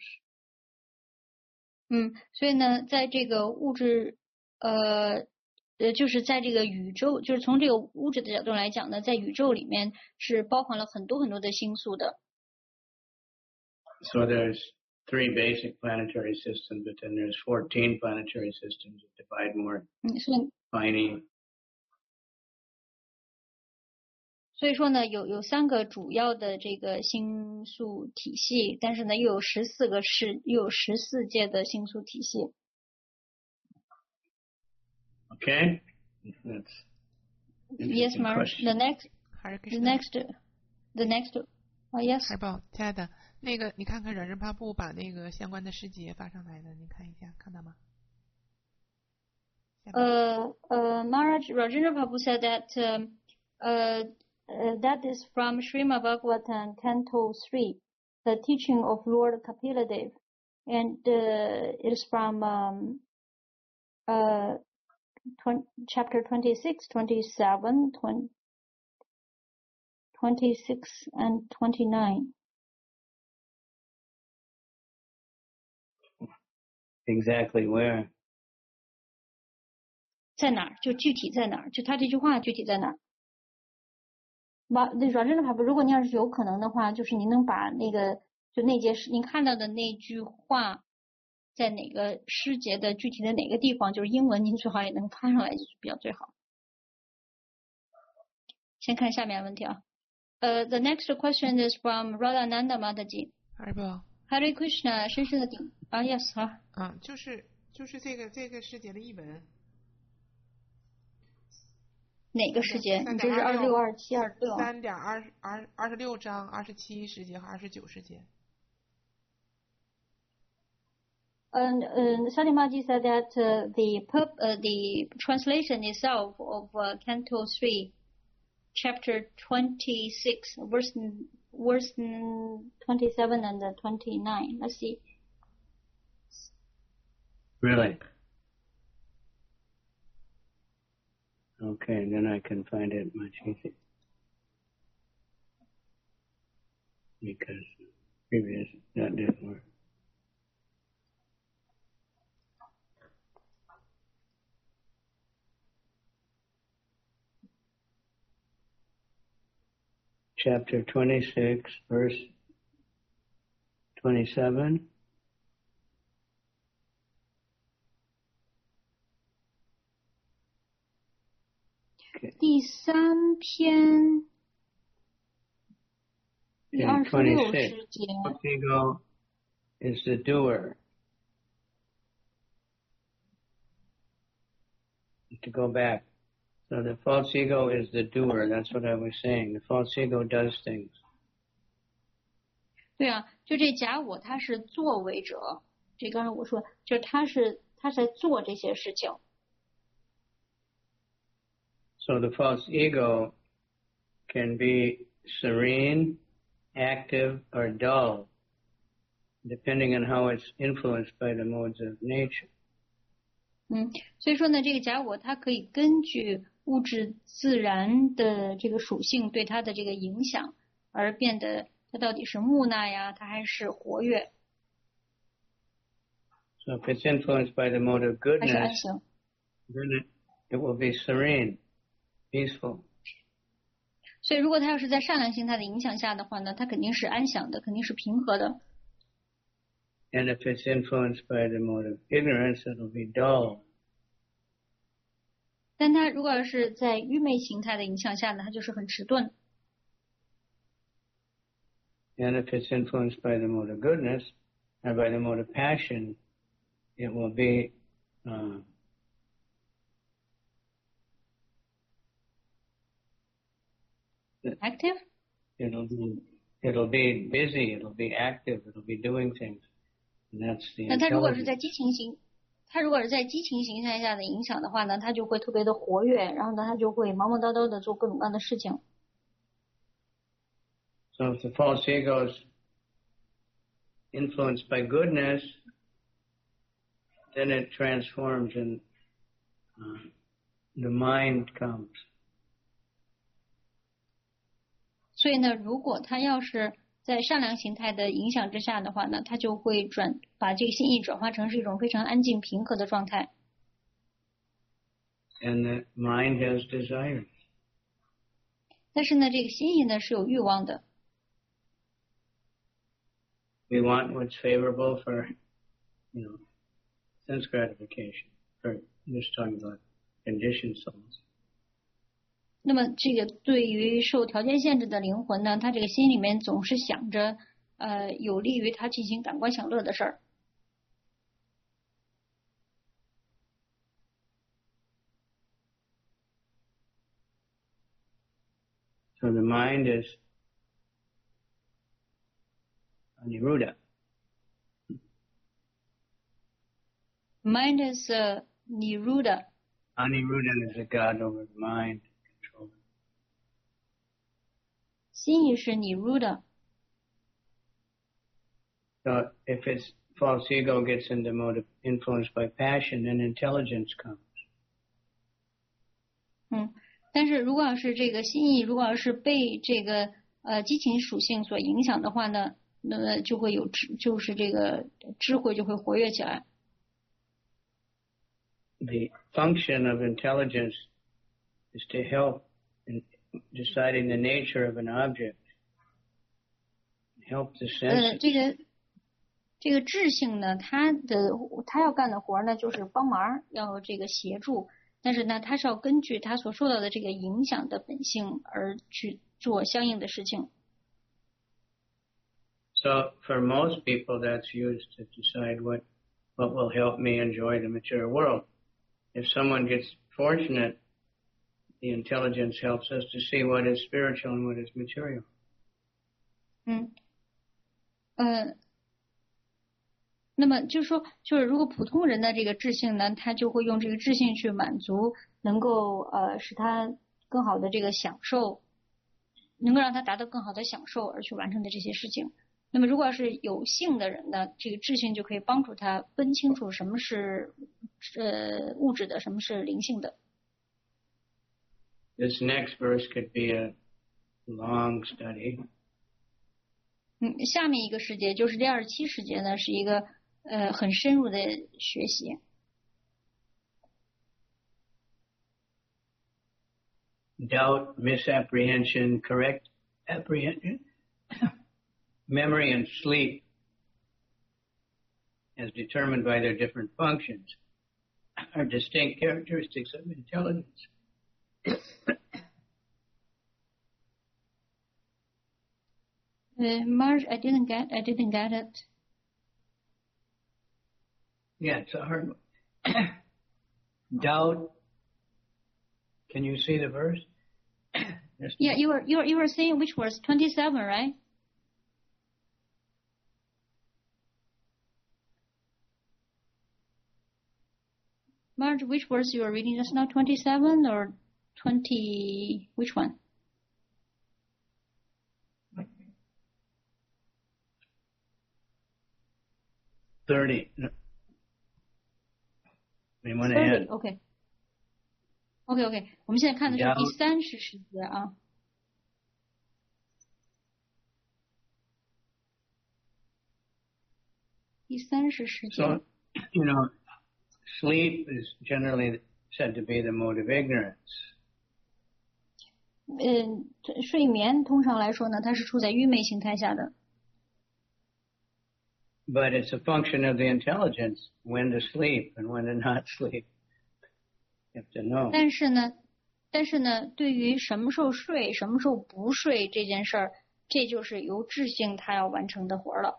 [SPEAKER 1] 嗯，所以呢，在这个物质，呃，呃，就是在这个宇宙，就是从这个物质的角度来讲呢，在宇宙里面是包含了很多很多的星宿的。
[SPEAKER 2] So there's three basic planetary systems, but then there's fourteen planetary systems that divide more fine.
[SPEAKER 1] 所以说呢，有有三个主要的这个星宿体系，但是呢，又有十四个是又有十四届的星宿体系。
[SPEAKER 2] Okay. That's
[SPEAKER 1] yes, Mar. The next, the next, the next. Oh, yes.
[SPEAKER 3] 海宝，亲爱的，那个你看看软人帕布把那个相关的诗节发上来的，你看一下，看到吗？
[SPEAKER 1] 呃呃 Maharaj Rajendra Prabhu said that um, uh, uh, that is from Srimad Bhagavatam Canto three, the teaching of Lord Kapila Dev, and uh, it is from um, uh, twenty, chapter twenty-six, twenty-seven, twenty, twenty-six, and twenty-nine.
[SPEAKER 2] Exactly where?
[SPEAKER 1] 在哪儿？就具体在哪儿？就他这句话具体在哪儿？把那软真的法，如果你要是有可能的话，就是您能把那个就那节诗您看到的那句话，在哪个诗节的具体的哪个地方，就是英文，您最好也能翻上来，就是比较最好。先看下面问题啊。呃、uh, ，The next question is from Radhananda Mataji. Hare Krishna， 深深的顶啊 ，Yes 好。
[SPEAKER 3] 啊，就是就是这个这个诗节的译文。
[SPEAKER 1] 哪个时节？你这是二十六、二十七、二十六。
[SPEAKER 3] 三点二二二十六章二十七时节和二十九时节。
[SPEAKER 1] 嗯嗯 Sadimaji said that uh, the purp, uh, the translation itself of uh, Canto three, chapter twenty-six, verse verse twenty-seven and twenty-nine. Let's see.
[SPEAKER 2] Really? Okay, then I can find it much easier. Because previous, that didn't work. Chapter twenty-six, verse twenty-seven. Okay.
[SPEAKER 1] 第三篇第二十六时节。
[SPEAKER 2] Ego is the doer. To go back. So the false ego is the doer. That's what I was saying. The false ego does things.
[SPEAKER 1] 对啊，就这假我他是作为者。这刚才我说，就是他是他在做这些事情。
[SPEAKER 2] So the false ego can be serene, active, or dull, depending on how it's influenced by the modes of nature.
[SPEAKER 1] 嗯，所以说呢，这个假我它可以根据物质自然的这个属性对它的这个影响，而变得它到底是木讷呀，它还是活跃。
[SPEAKER 2] So if it's influenced by the mode of
[SPEAKER 1] 它是安
[SPEAKER 2] goodness,
[SPEAKER 1] 详。
[SPEAKER 2] then it, it will be serene, peaceful.
[SPEAKER 1] 所以如果它要是在善良心态的影响下的话呢，它肯定是安详的，肯定是平和的。
[SPEAKER 2] And if it's influenced by the mode of ignorance, it'll be dull.
[SPEAKER 1] 但它如果要是在愚昧形态的影响下呢，它就是很迟钝。
[SPEAKER 2] And if it's influenced by the mode of goodness, or by the mode of passion, it will be uh,
[SPEAKER 1] active，
[SPEAKER 2] it'll be it'll be busy, it'll be active, it'll be doing things. And that's the
[SPEAKER 1] 那它如果是
[SPEAKER 2] intelligence.
[SPEAKER 1] 在激情型，它如果是在激情形态下的影响的话呢，它就会特别的活跃，然后呢，它就会忙忙叨叨的做各种各样的事情。
[SPEAKER 2] So if the false ego is influenced by goodness, then it transforms and uh, the mind comes.
[SPEAKER 1] 所以呢，如果它要是在善良形态的影响之下的话呢，它就会转把这个心意转化成是一种非常安静平和的状态。
[SPEAKER 2] And the mind has desires.
[SPEAKER 1] 但是呢，这个心意呢是有欲望的。
[SPEAKER 2] We want what's favorable for, you know, sense gratification. For just talking about conditioned souls.
[SPEAKER 1] 那么这个对于受条件限制的灵魂呢，他这个心里面总是想着，呃，有利于他进行感官享乐的事儿。
[SPEAKER 2] So the mind is Aniruddha.
[SPEAKER 1] Mind is uh, Niruddha.
[SPEAKER 2] Aniruddha is the god over the mind. Control.
[SPEAKER 1] 心意是 Niruddha。
[SPEAKER 2] So if its false ego gets into mode of influenced by passion, then intelligence comes.
[SPEAKER 1] 嗯，但是如果要是这个心意，如果要是被这个呃激情属性所影响的话呢，那么就会有智，就是这个智慧就会活跃起来。
[SPEAKER 2] The function of intelligence is to help in deciding the nature of an object, help the
[SPEAKER 1] 呃，
[SPEAKER 2] senses.
[SPEAKER 1] 这个这个智性呢，它的它要干的活呢，就是帮忙，要这个协助。但是呢，它是要根据它所受到的这个影响的本性而去做相应的事情。
[SPEAKER 2] So for most people, that's used to decide what, what will help me enjoy the material world. If someone gets fortunate, the intelligence helps us to see what is spiritual and what is material.
[SPEAKER 1] 嗯，呃，那么就是说，就是如果普通人的这个智性呢，他就会用这个智性去满足，能够呃使他更好的这个享受，能够让他达到更好的享受而去完成的这些事情。那么如果要是有性的人呢，这个智性就可以帮助他分清楚什么是呃物质的，什么是灵性的。
[SPEAKER 2] This next verse could be a long study.
[SPEAKER 1] 嗯，下面一个世界就是第二十七世界呢，是一个呃很深入的学习。
[SPEAKER 2] Doubt, misapprehension, correct apprehension, memory and sleep, as determined by their different functions, are distinct characteristics of intelligence.
[SPEAKER 1] Uh, Marge, I didn't get, I didn't get it.
[SPEAKER 2] Yeah, it's a hard one. Doubt. Can you see the verse?
[SPEAKER 1] Yeah, you were, you were, you were saying which verse? twenty-seven, right? Marge, which verse you were reading just now? twenty-seven or twenty? Which one?
[SPEAKER 2] Thirty. No. We went
[SPEAKER 1] thirty.
[SPEAKER 2] ahead.
[SPEAKER 1] OK. OK OK， 我们现在看的是
[SPEAKER 2] Doubt.
[SPEAKER 1] 第三十世节啊。第三十世节。
[SPEAKER 2] So You know, sleep is generally said to be the mode of ignorance.
[SPEAKER 1] 嗯，睡眠通常来说呢，它是处在愚昧形态下的。
[SPEAKER 2] But it's a function of the intelligence when to sleep and when to not sleep. You have to know.
[SPEAKER 1] 但是呢，但是呢，对于什么时候睡、什么时候不睡这件事儿，这就是由智性它要完成的活了。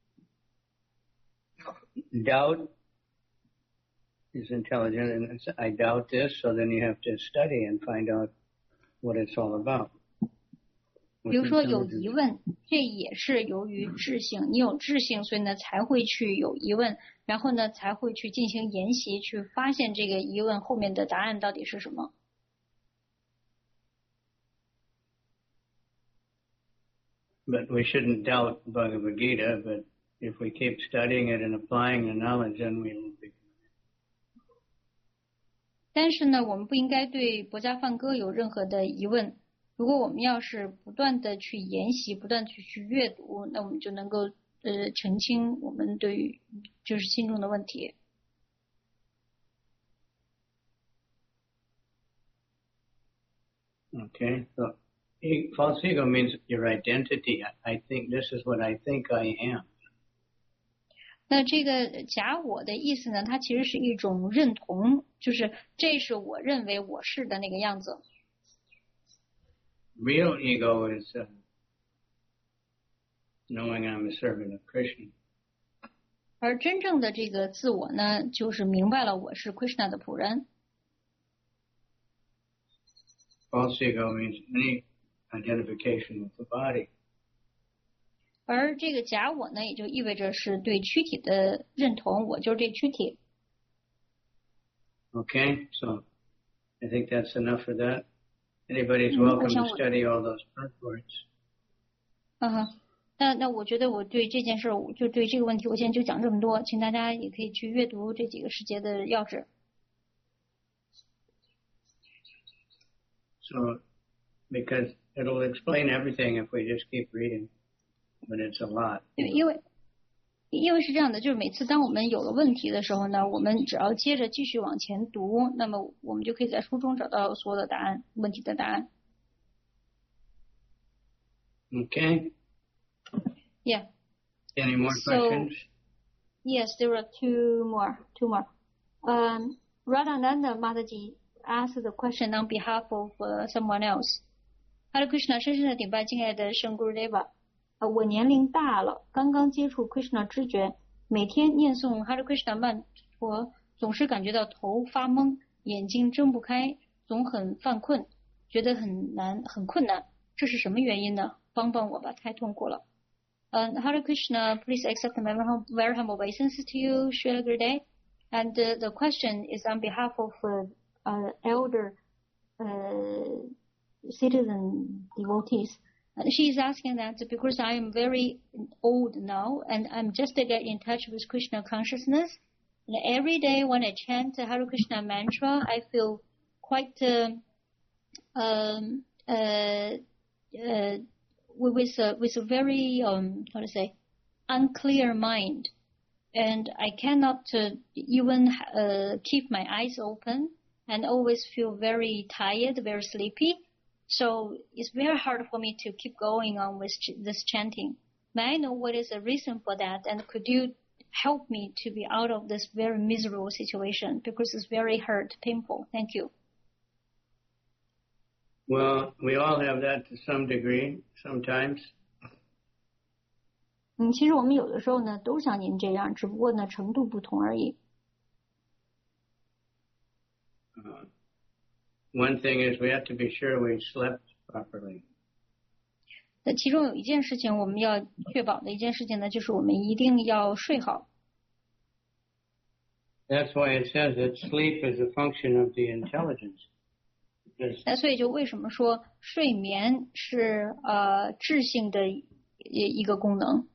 [SPEAKER 2] Doubt is intelligent, and it's, I doubt this, so then you have to study and find out what it's all about.
[SPEAKER 1] 比如说有疑问，这也是由于智性，你有智性，所以呢才会去有疑问，然后呢才会去进行研习，去发现这个疑问后面的答案到底是什么。
[SPEAKER 2] But we shouldn't doubt Bhagavad Gita, but if we keep studying it and applying the knowledge, then we will be.
[SPEAKER 1] 但是呢，我们不应该对薄伽梵歌有任何的疑问。如果我们要是不断的去研习，不断去去阅读，那我们就能够呃澄清我们对于就是心中的问题。
[SPEAKER 2] Okay, so false ego means your identity. I think this is what I think I am.
[SPEAKER 1] 那这个假我的意思呢，它其实是一种认同，就是这是我认为我是的那个样子。
[SPEAKER 2] Real ego is uh, knowing I'm a servant of Krishna.
[SPEAKER 1] 而真正的这个自我呢，就是明白了我是 Krishna 的仆人。
[SPEAKER 2] False ego means any identification with the body.
[SPEAKER 1] 而这个假我呢，也就意味着是对躯体的认同，我就是这躯体。
[SPEAKER 2] Okay, so I think that's enough for that. Anybody's welcome to study all those purports.
[SPEAKER 1] 嗯哼，那那我觉得我对这件事，我就对这个问题，我现在就讲这么多，请大家也可以去阅读这几个世节的要旨。
[SPEAKER 2] So, because it'll explain everything if we just keep reading, but it's a lot.
[SPEAKER 1] 因为因为是这样的，就是每次当我们有了问题的时候呢，我们只要接着继续往前读，那么我们就可以在书中找到所有的答案，问题的答案。
[SPEAKER 2] Okay.
[SPEAKER 1] Yeah.
[SPEAKER 2] Any more
[SPEAKER 1] so,
[SPEAKER 2] questions?
[SPEAKER 1] Yes, there are two more. Two more. Um, Radhananda Mataji asked the question on behalf of uh, someone else. Hare Krishna, 深深的顶拜敬爱的圣 Gurudeva。呃，我年龄大了，刚刚接触 Krishna 知觉，每天念诵 Hare Krishna 曼陀，总是感觉到头发懵，眼睛睁不开，总很犯困，觉得很难，很困难。这是什么原因呢？帮帮我吧，太痛苦了。Uh, Hare Krishna, please accept my very humble obeisances to you, Srila Gurudev. And uh, the question is on behalf of uh, uh, elder uh, citizen devotees. And she is asking that because I am very old now and I'm just to get in touch with Krishna consciousness. And every day when I chant the Hare Krishna mantra, I feel quite uh, um, uh, uh, with a, with a very, um, how to say, unclear mind. And I cannot uh, even uh, keep my eyes open and always feel very tired, very sleepy. So it's very hard for me to keep going on with ch- this chanting. May I know what is the reason for that? And could you help me to be out of this very miserable situation? Because it's very hurt, painful. Thank you.
[SPEAKER 2] Well, we all have that to some degree, sometimes.
[SPEAKER 1] 嗯，其实我们有的时候呢，都像您这样，只不过呢，程度不同而已。
[SPEAKER 2] Uh, one thing is we have to be sure we slept properly.
[SPEAKER 1] 那其中有一件事情我们要确保的一件事情呢，就是我们一定要睡好。
[SPEAKER 2] That's why it says that sleep is a function of the intelligence.
[SPEAKER 1] 那所以就为什么说睡眠是呃智性的一一个功能？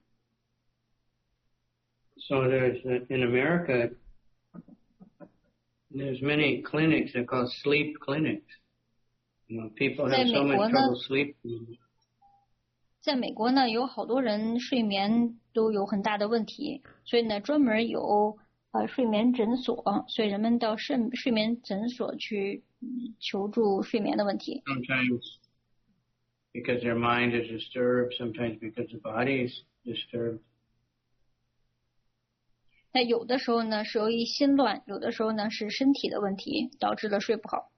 [SPEAKER 2] So there's in America, there's many clinics that are called sleep clinics. You know, people have so much trouble sleeping.
[SPEAKER 1] 在美国呢，有好多人睡眠都有很大的问题，所以呢，专门有呃睡眠诊所，所以人们到睡睡眠诊所去求助睡眠的问题。
[SPEAKER 2] Sometimes because their mind is disturbed, sometimes because the body is disturbed.
[SPEAKER 1] 那有的时候呢是由于心乱，有的时候呢是身体的问题导致了睡不好。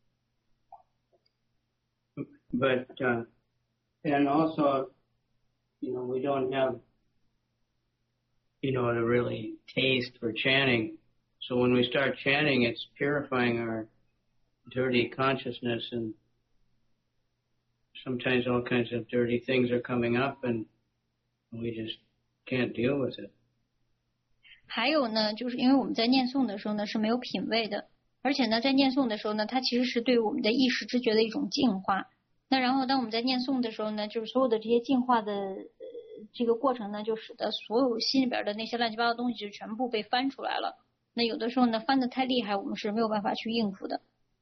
[SPEAKER 2] But uh, and also, you know, we don't have, you know, a really taste for chanting. So when we start chanting, it's purifying our dirty consciousness, and sometimes all kinds of dirty things are coming up, and we just can't deal with it.
[SPEAKER 1] 还有呢，就是因为我们在念诵的时候呢是没有品味的，而且呢在念诵的时候呢，它其实是对我们的意识知觉的一种净化。那然后当我们在念诵的时候呢，就是所有的这些净化的呃这个过程呢，就使得所有心里边的那些乱七八糟的东西就全部被翻出来了。那有的时候呢翻得太厉害，我们是没有办法去应付的。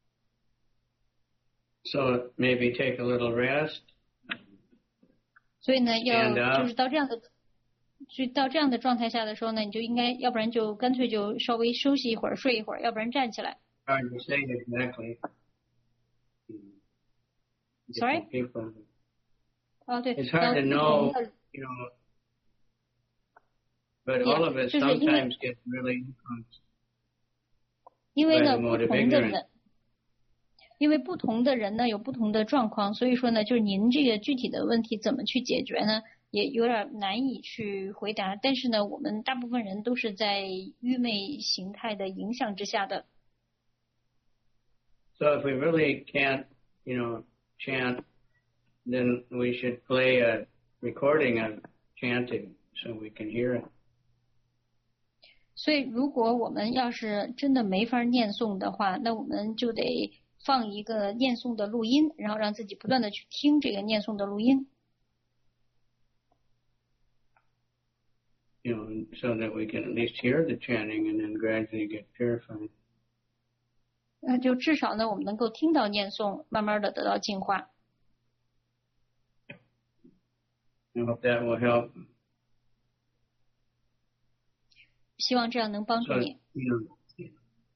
[SPEAKER 2] So maybe take a little rest.
[SPEAKER 1] 所以呢，要就是到这样的。去到这样的状态下的时候呢，你就应该，要不然就干脆就稍微休息一会儿，睡一会儿，要不然站起来。
[SPEAKER 2] Hard to say exactly.
[SPEAKER 1] Sorry? 哦，对。
[SPEAKER 2] It's hard to know, you know, but all of us sometimes get really influenced.
[SPEAKER 1] 因为呢，不同的人，因为不同的人呢有不同的状况，所以说呢，就是您这个具体的问题怎么去解决呢？也有点难以去回答，但是呢，我们大部分人都是在愚昧形态的影响之下的。
[SPEAKER 2] So if we really can't, you know, chant, then we should play a recording of chanting so we can hear it.
[SPEAKER 1] 所以，如果我们要是真的没法念诵的话，那我们就得放一个念诵的录音，然后让自己不断的去听这个念诵的录音。
[SPEAKER 2] You know, so that we can at least hear the chanting and then gradually get purified.
[SPEAKER 1] 那就至少呢，我们能够听到念诵，慢慢的得到净化。
[SPEAKER 2] I hope that will help.
[SPEAKER 1] 希望这样能帮助你。
[SPEAKER 2] So, you know,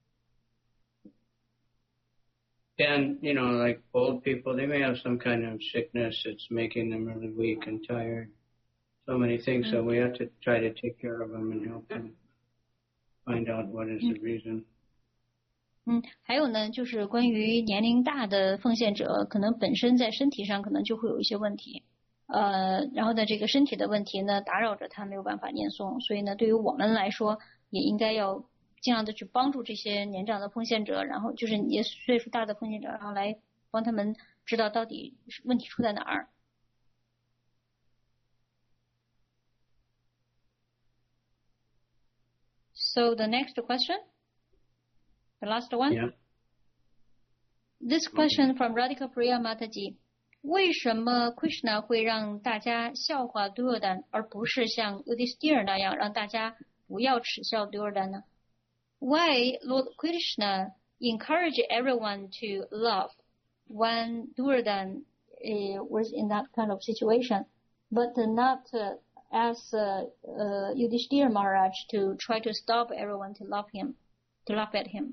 [SPEAKER 2] and, you know, like old people, they may have some kind of sickness that's making them really weak and tired. So many things, so we have to try to take care of them and help them find out what is the reason.
[SPEAKER 1] 嗯，还有呢，就是关于年龄大的奉献者，可能本身在身体上可能就会有一些问题，呃，然后呢，这个身体的问题呢，打扰着他没有办法念诵，所以呢，对于我们来说，也应该要尽量的去帮助这些年长的奉献者，然后就是也岁数大的奉献者，然后来帮他们知道到底问题出在哪儿。So the next question, the last one.
[SPEAKER 2] Yeah.
[SPEAKER 1] This question from Radhika Priya Mataji. 为什么 Krishna 会让大家笑话 Duryodhana， 而不是像 Yudhishthira 那样让大家不要耻笑 Duryodhana 呢？ Why Lord Krishna encouraged everyone to laugh when Duryodhana uh, was in that kind of situation, but not uh, as uh, uh, Yudhishthira Maharaj to try to stop everyone to laugh him, to laugh at him.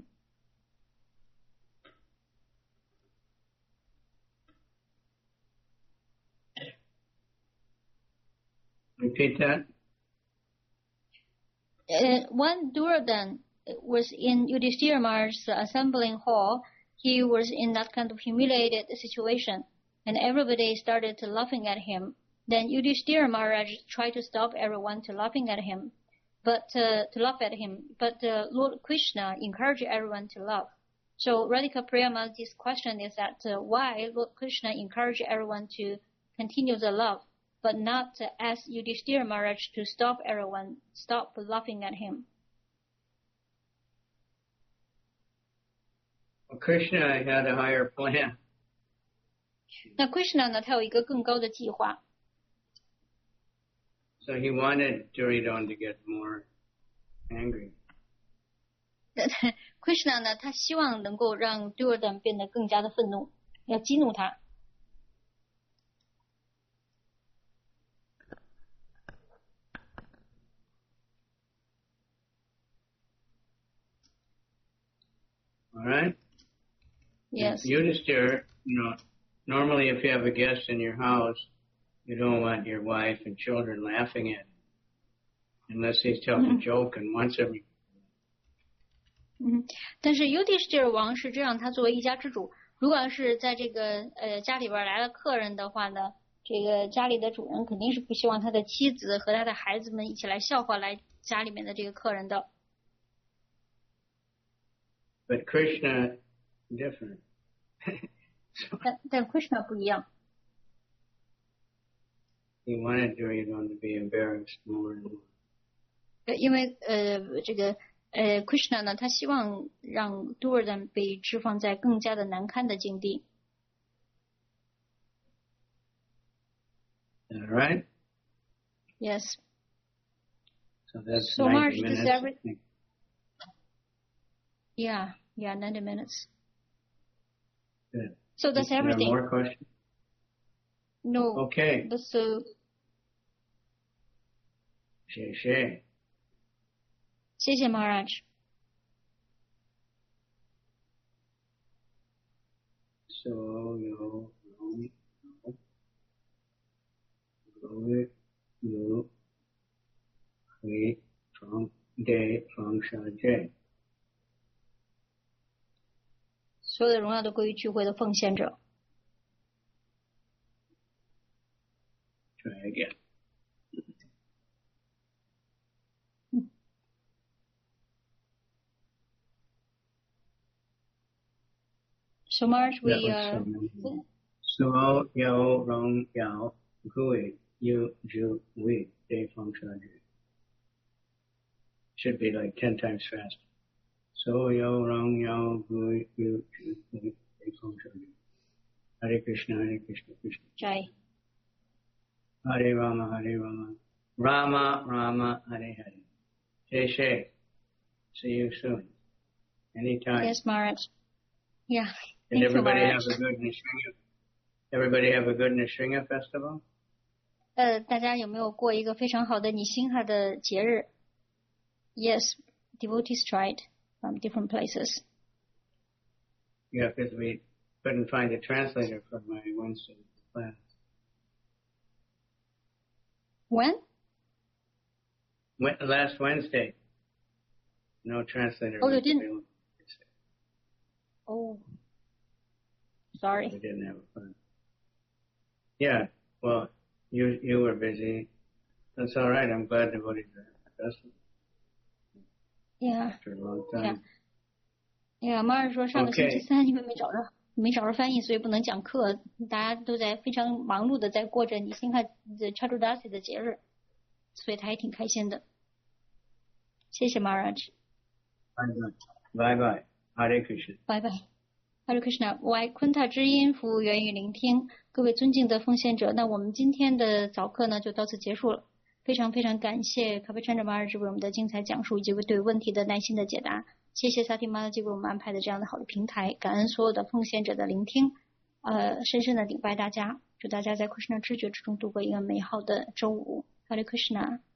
[SPEAKER 2] Repeat that.
[SPEAKER 1] Uh, when Duryodhana was in Yudhishthira Maharaj's assembling hall, he was in that kind of humiliated situation, and everybody started to laughing at him. Then Yudhishthira Maharaj tried to stop everyone to laughing at him, but uh, to laugh at him. But uh, Lord Krishna encouraged everyone to laugh. So Radhika Priyamataji's question is that uh, why Lord Krishna encouraged everyone to continue the love, but not uh, ask Yudhishthira Maharaj to stop everyone, stop laughing at him.
[SPEAKER 2] Well, Krishna had a higher plan.
[SPEAKER 1] 那 Krishna 呢，他有一个更高的计划。
[SPEAKER 2] So he wanted Duryodhana to get more angry.
[SPEAKER 1] Krishna 呢，他希望能够让 Duryodhana 变得更加的愤怒，要激怒他。
[SPEAKER 2] right?
[SPEAKER 1] Yes.
[SPEAKER 2] Yudhisthira, you know, normally if you have a guest in your house, you don't want your wife and children laughing at him unless he tells a joke and wants every.
[SPEAKER 1] 嗯，但是 Yudhishthira 王是这样，他作为一家之主，如果要是在这个呃家里边来了客人的话呢，这个家里的主人肯定是不希望他的妻子和他的孩子们一起来笑话来家里面的这个客人的。
[SPEAKER 2] But Krishna different.
[SPEAKER 1] 但但 Krishna 不一样。
[SPEAKER 2] He wanted Duryodhana to be embarrassed more and more.
[SPEAKER 1] 呃，因为呃这个呃 Krishna 呢，他希望让 Duryodhana 被置放在更加的难堪的境地。
[SPEAKER 2] All right?
[SPEAKER 1] Yes.
[SPEAKER 2] So that's
[SPEAKER 1] So
[SPEAKER 2] ninety
[SPEAKER 1] Marge,
[SPEAKER 2] minutes.
[SPEAKER 1] does every yeah yeah ninety minutes.
[SPEAKER 2] Good.
[SPEAKER 1] So that's
[SPEAKER 2] Is there
[SPEAKER 1] everything.
[SPEAKER 2] more questions?
[SPEAKER 1] No.
[SPEAKER 2] Okay.
[SPEAKER 1] That's uh,
[SPEAKER 2] 谢谢。
[SPEAKER 1] 谢谢 Maharaj。
[SPEAKER 2] 所有荣耀归于回方给方下界。
[SPEAKER 1] 所有的荣耀都归于聚会的奉献者。
[SPEAKER 2] Try again.
[SPEAKER 1] So Marge, we
[SPEAKER 2] That
[SPEAKER 1] uh,
[SPEAKER 2] was so So yo rong yao gui yu ju wei de feng shan ju. Should be like ten times faster. So yo rong yao gui yu ju wei de feng shan ju. Hare Krishna, Hare Krishna, Krishna.
[SPEAKER 1] Jai.
[SPEAKER 2] Hare Rama, Hare Rama. Rama, Rama, Hare Hare. Jai Shai. See you soon. Anytime.
[SPEAKER 1] Yes, Maharaj. Yeah.
[SPEAKER 2] Did
[SPEAKER 1] Thank
[SPEAKER 2] everybody
[SPEAKER 1] you,
[SPEAKER 2] have a good Nishringa? Everybody have a good Nishringa festival?
[SPEAKER 1] 呃，大家有没有过一个非常好的你心哈的节日 ？Yes, devotees tried from different places.
[SPEAKER 2] Yeah, because we couldn't find a translator for my Wednesday class.
[SPEAKER 1] When?
[SPEAKER 2] Went last Wednesday. No translator.
[SPEAKER 1] Oh, you
[SPEAKER 2] was
[SPEAKER 1] didn't?
[SPEAKER 2] available.
[SPEAKER 1] Oh, sorry.
[SPEAKER 2] We didn't have a fun. Yeah, well, you you were busy. That's all right. I'm glad devotees are at the festival
[SPEAKER 1] Yeah.
[SPEAKER 2] after a long time.
[SPEAKER 1] Yeah, 马尔说上个星期
[SPEAKER 2] Okay.
[SPEAKER 1] 三因为没找着没找着翻译，所以不能讲课。大家都在非常忙碌的在过着你心哈的 Chaturdashi 的节日，所以他也挺开心的。谢谢 Maharaj。
[SPEAKER 2] Bye bye. Hare Krishna.
[SPEAKER 1] 拜拜。Hare Krishna， 我爱昆塔之音，服务源于聆听。各位尊敬的奉献者，那我们今天的早课呢就到此结束了。非常非常感谢卡佩川长马尔为我们的精彩讲述以及对问题的耐心的解答。谢谢萨提玛拉基为我们安排的这样的好的平台，感恩所有的奉献者的聆听。呃，深深的顶拜大家，祝大家在 Krishna 知觉之中度过一个美好的周五。Hare Krishna。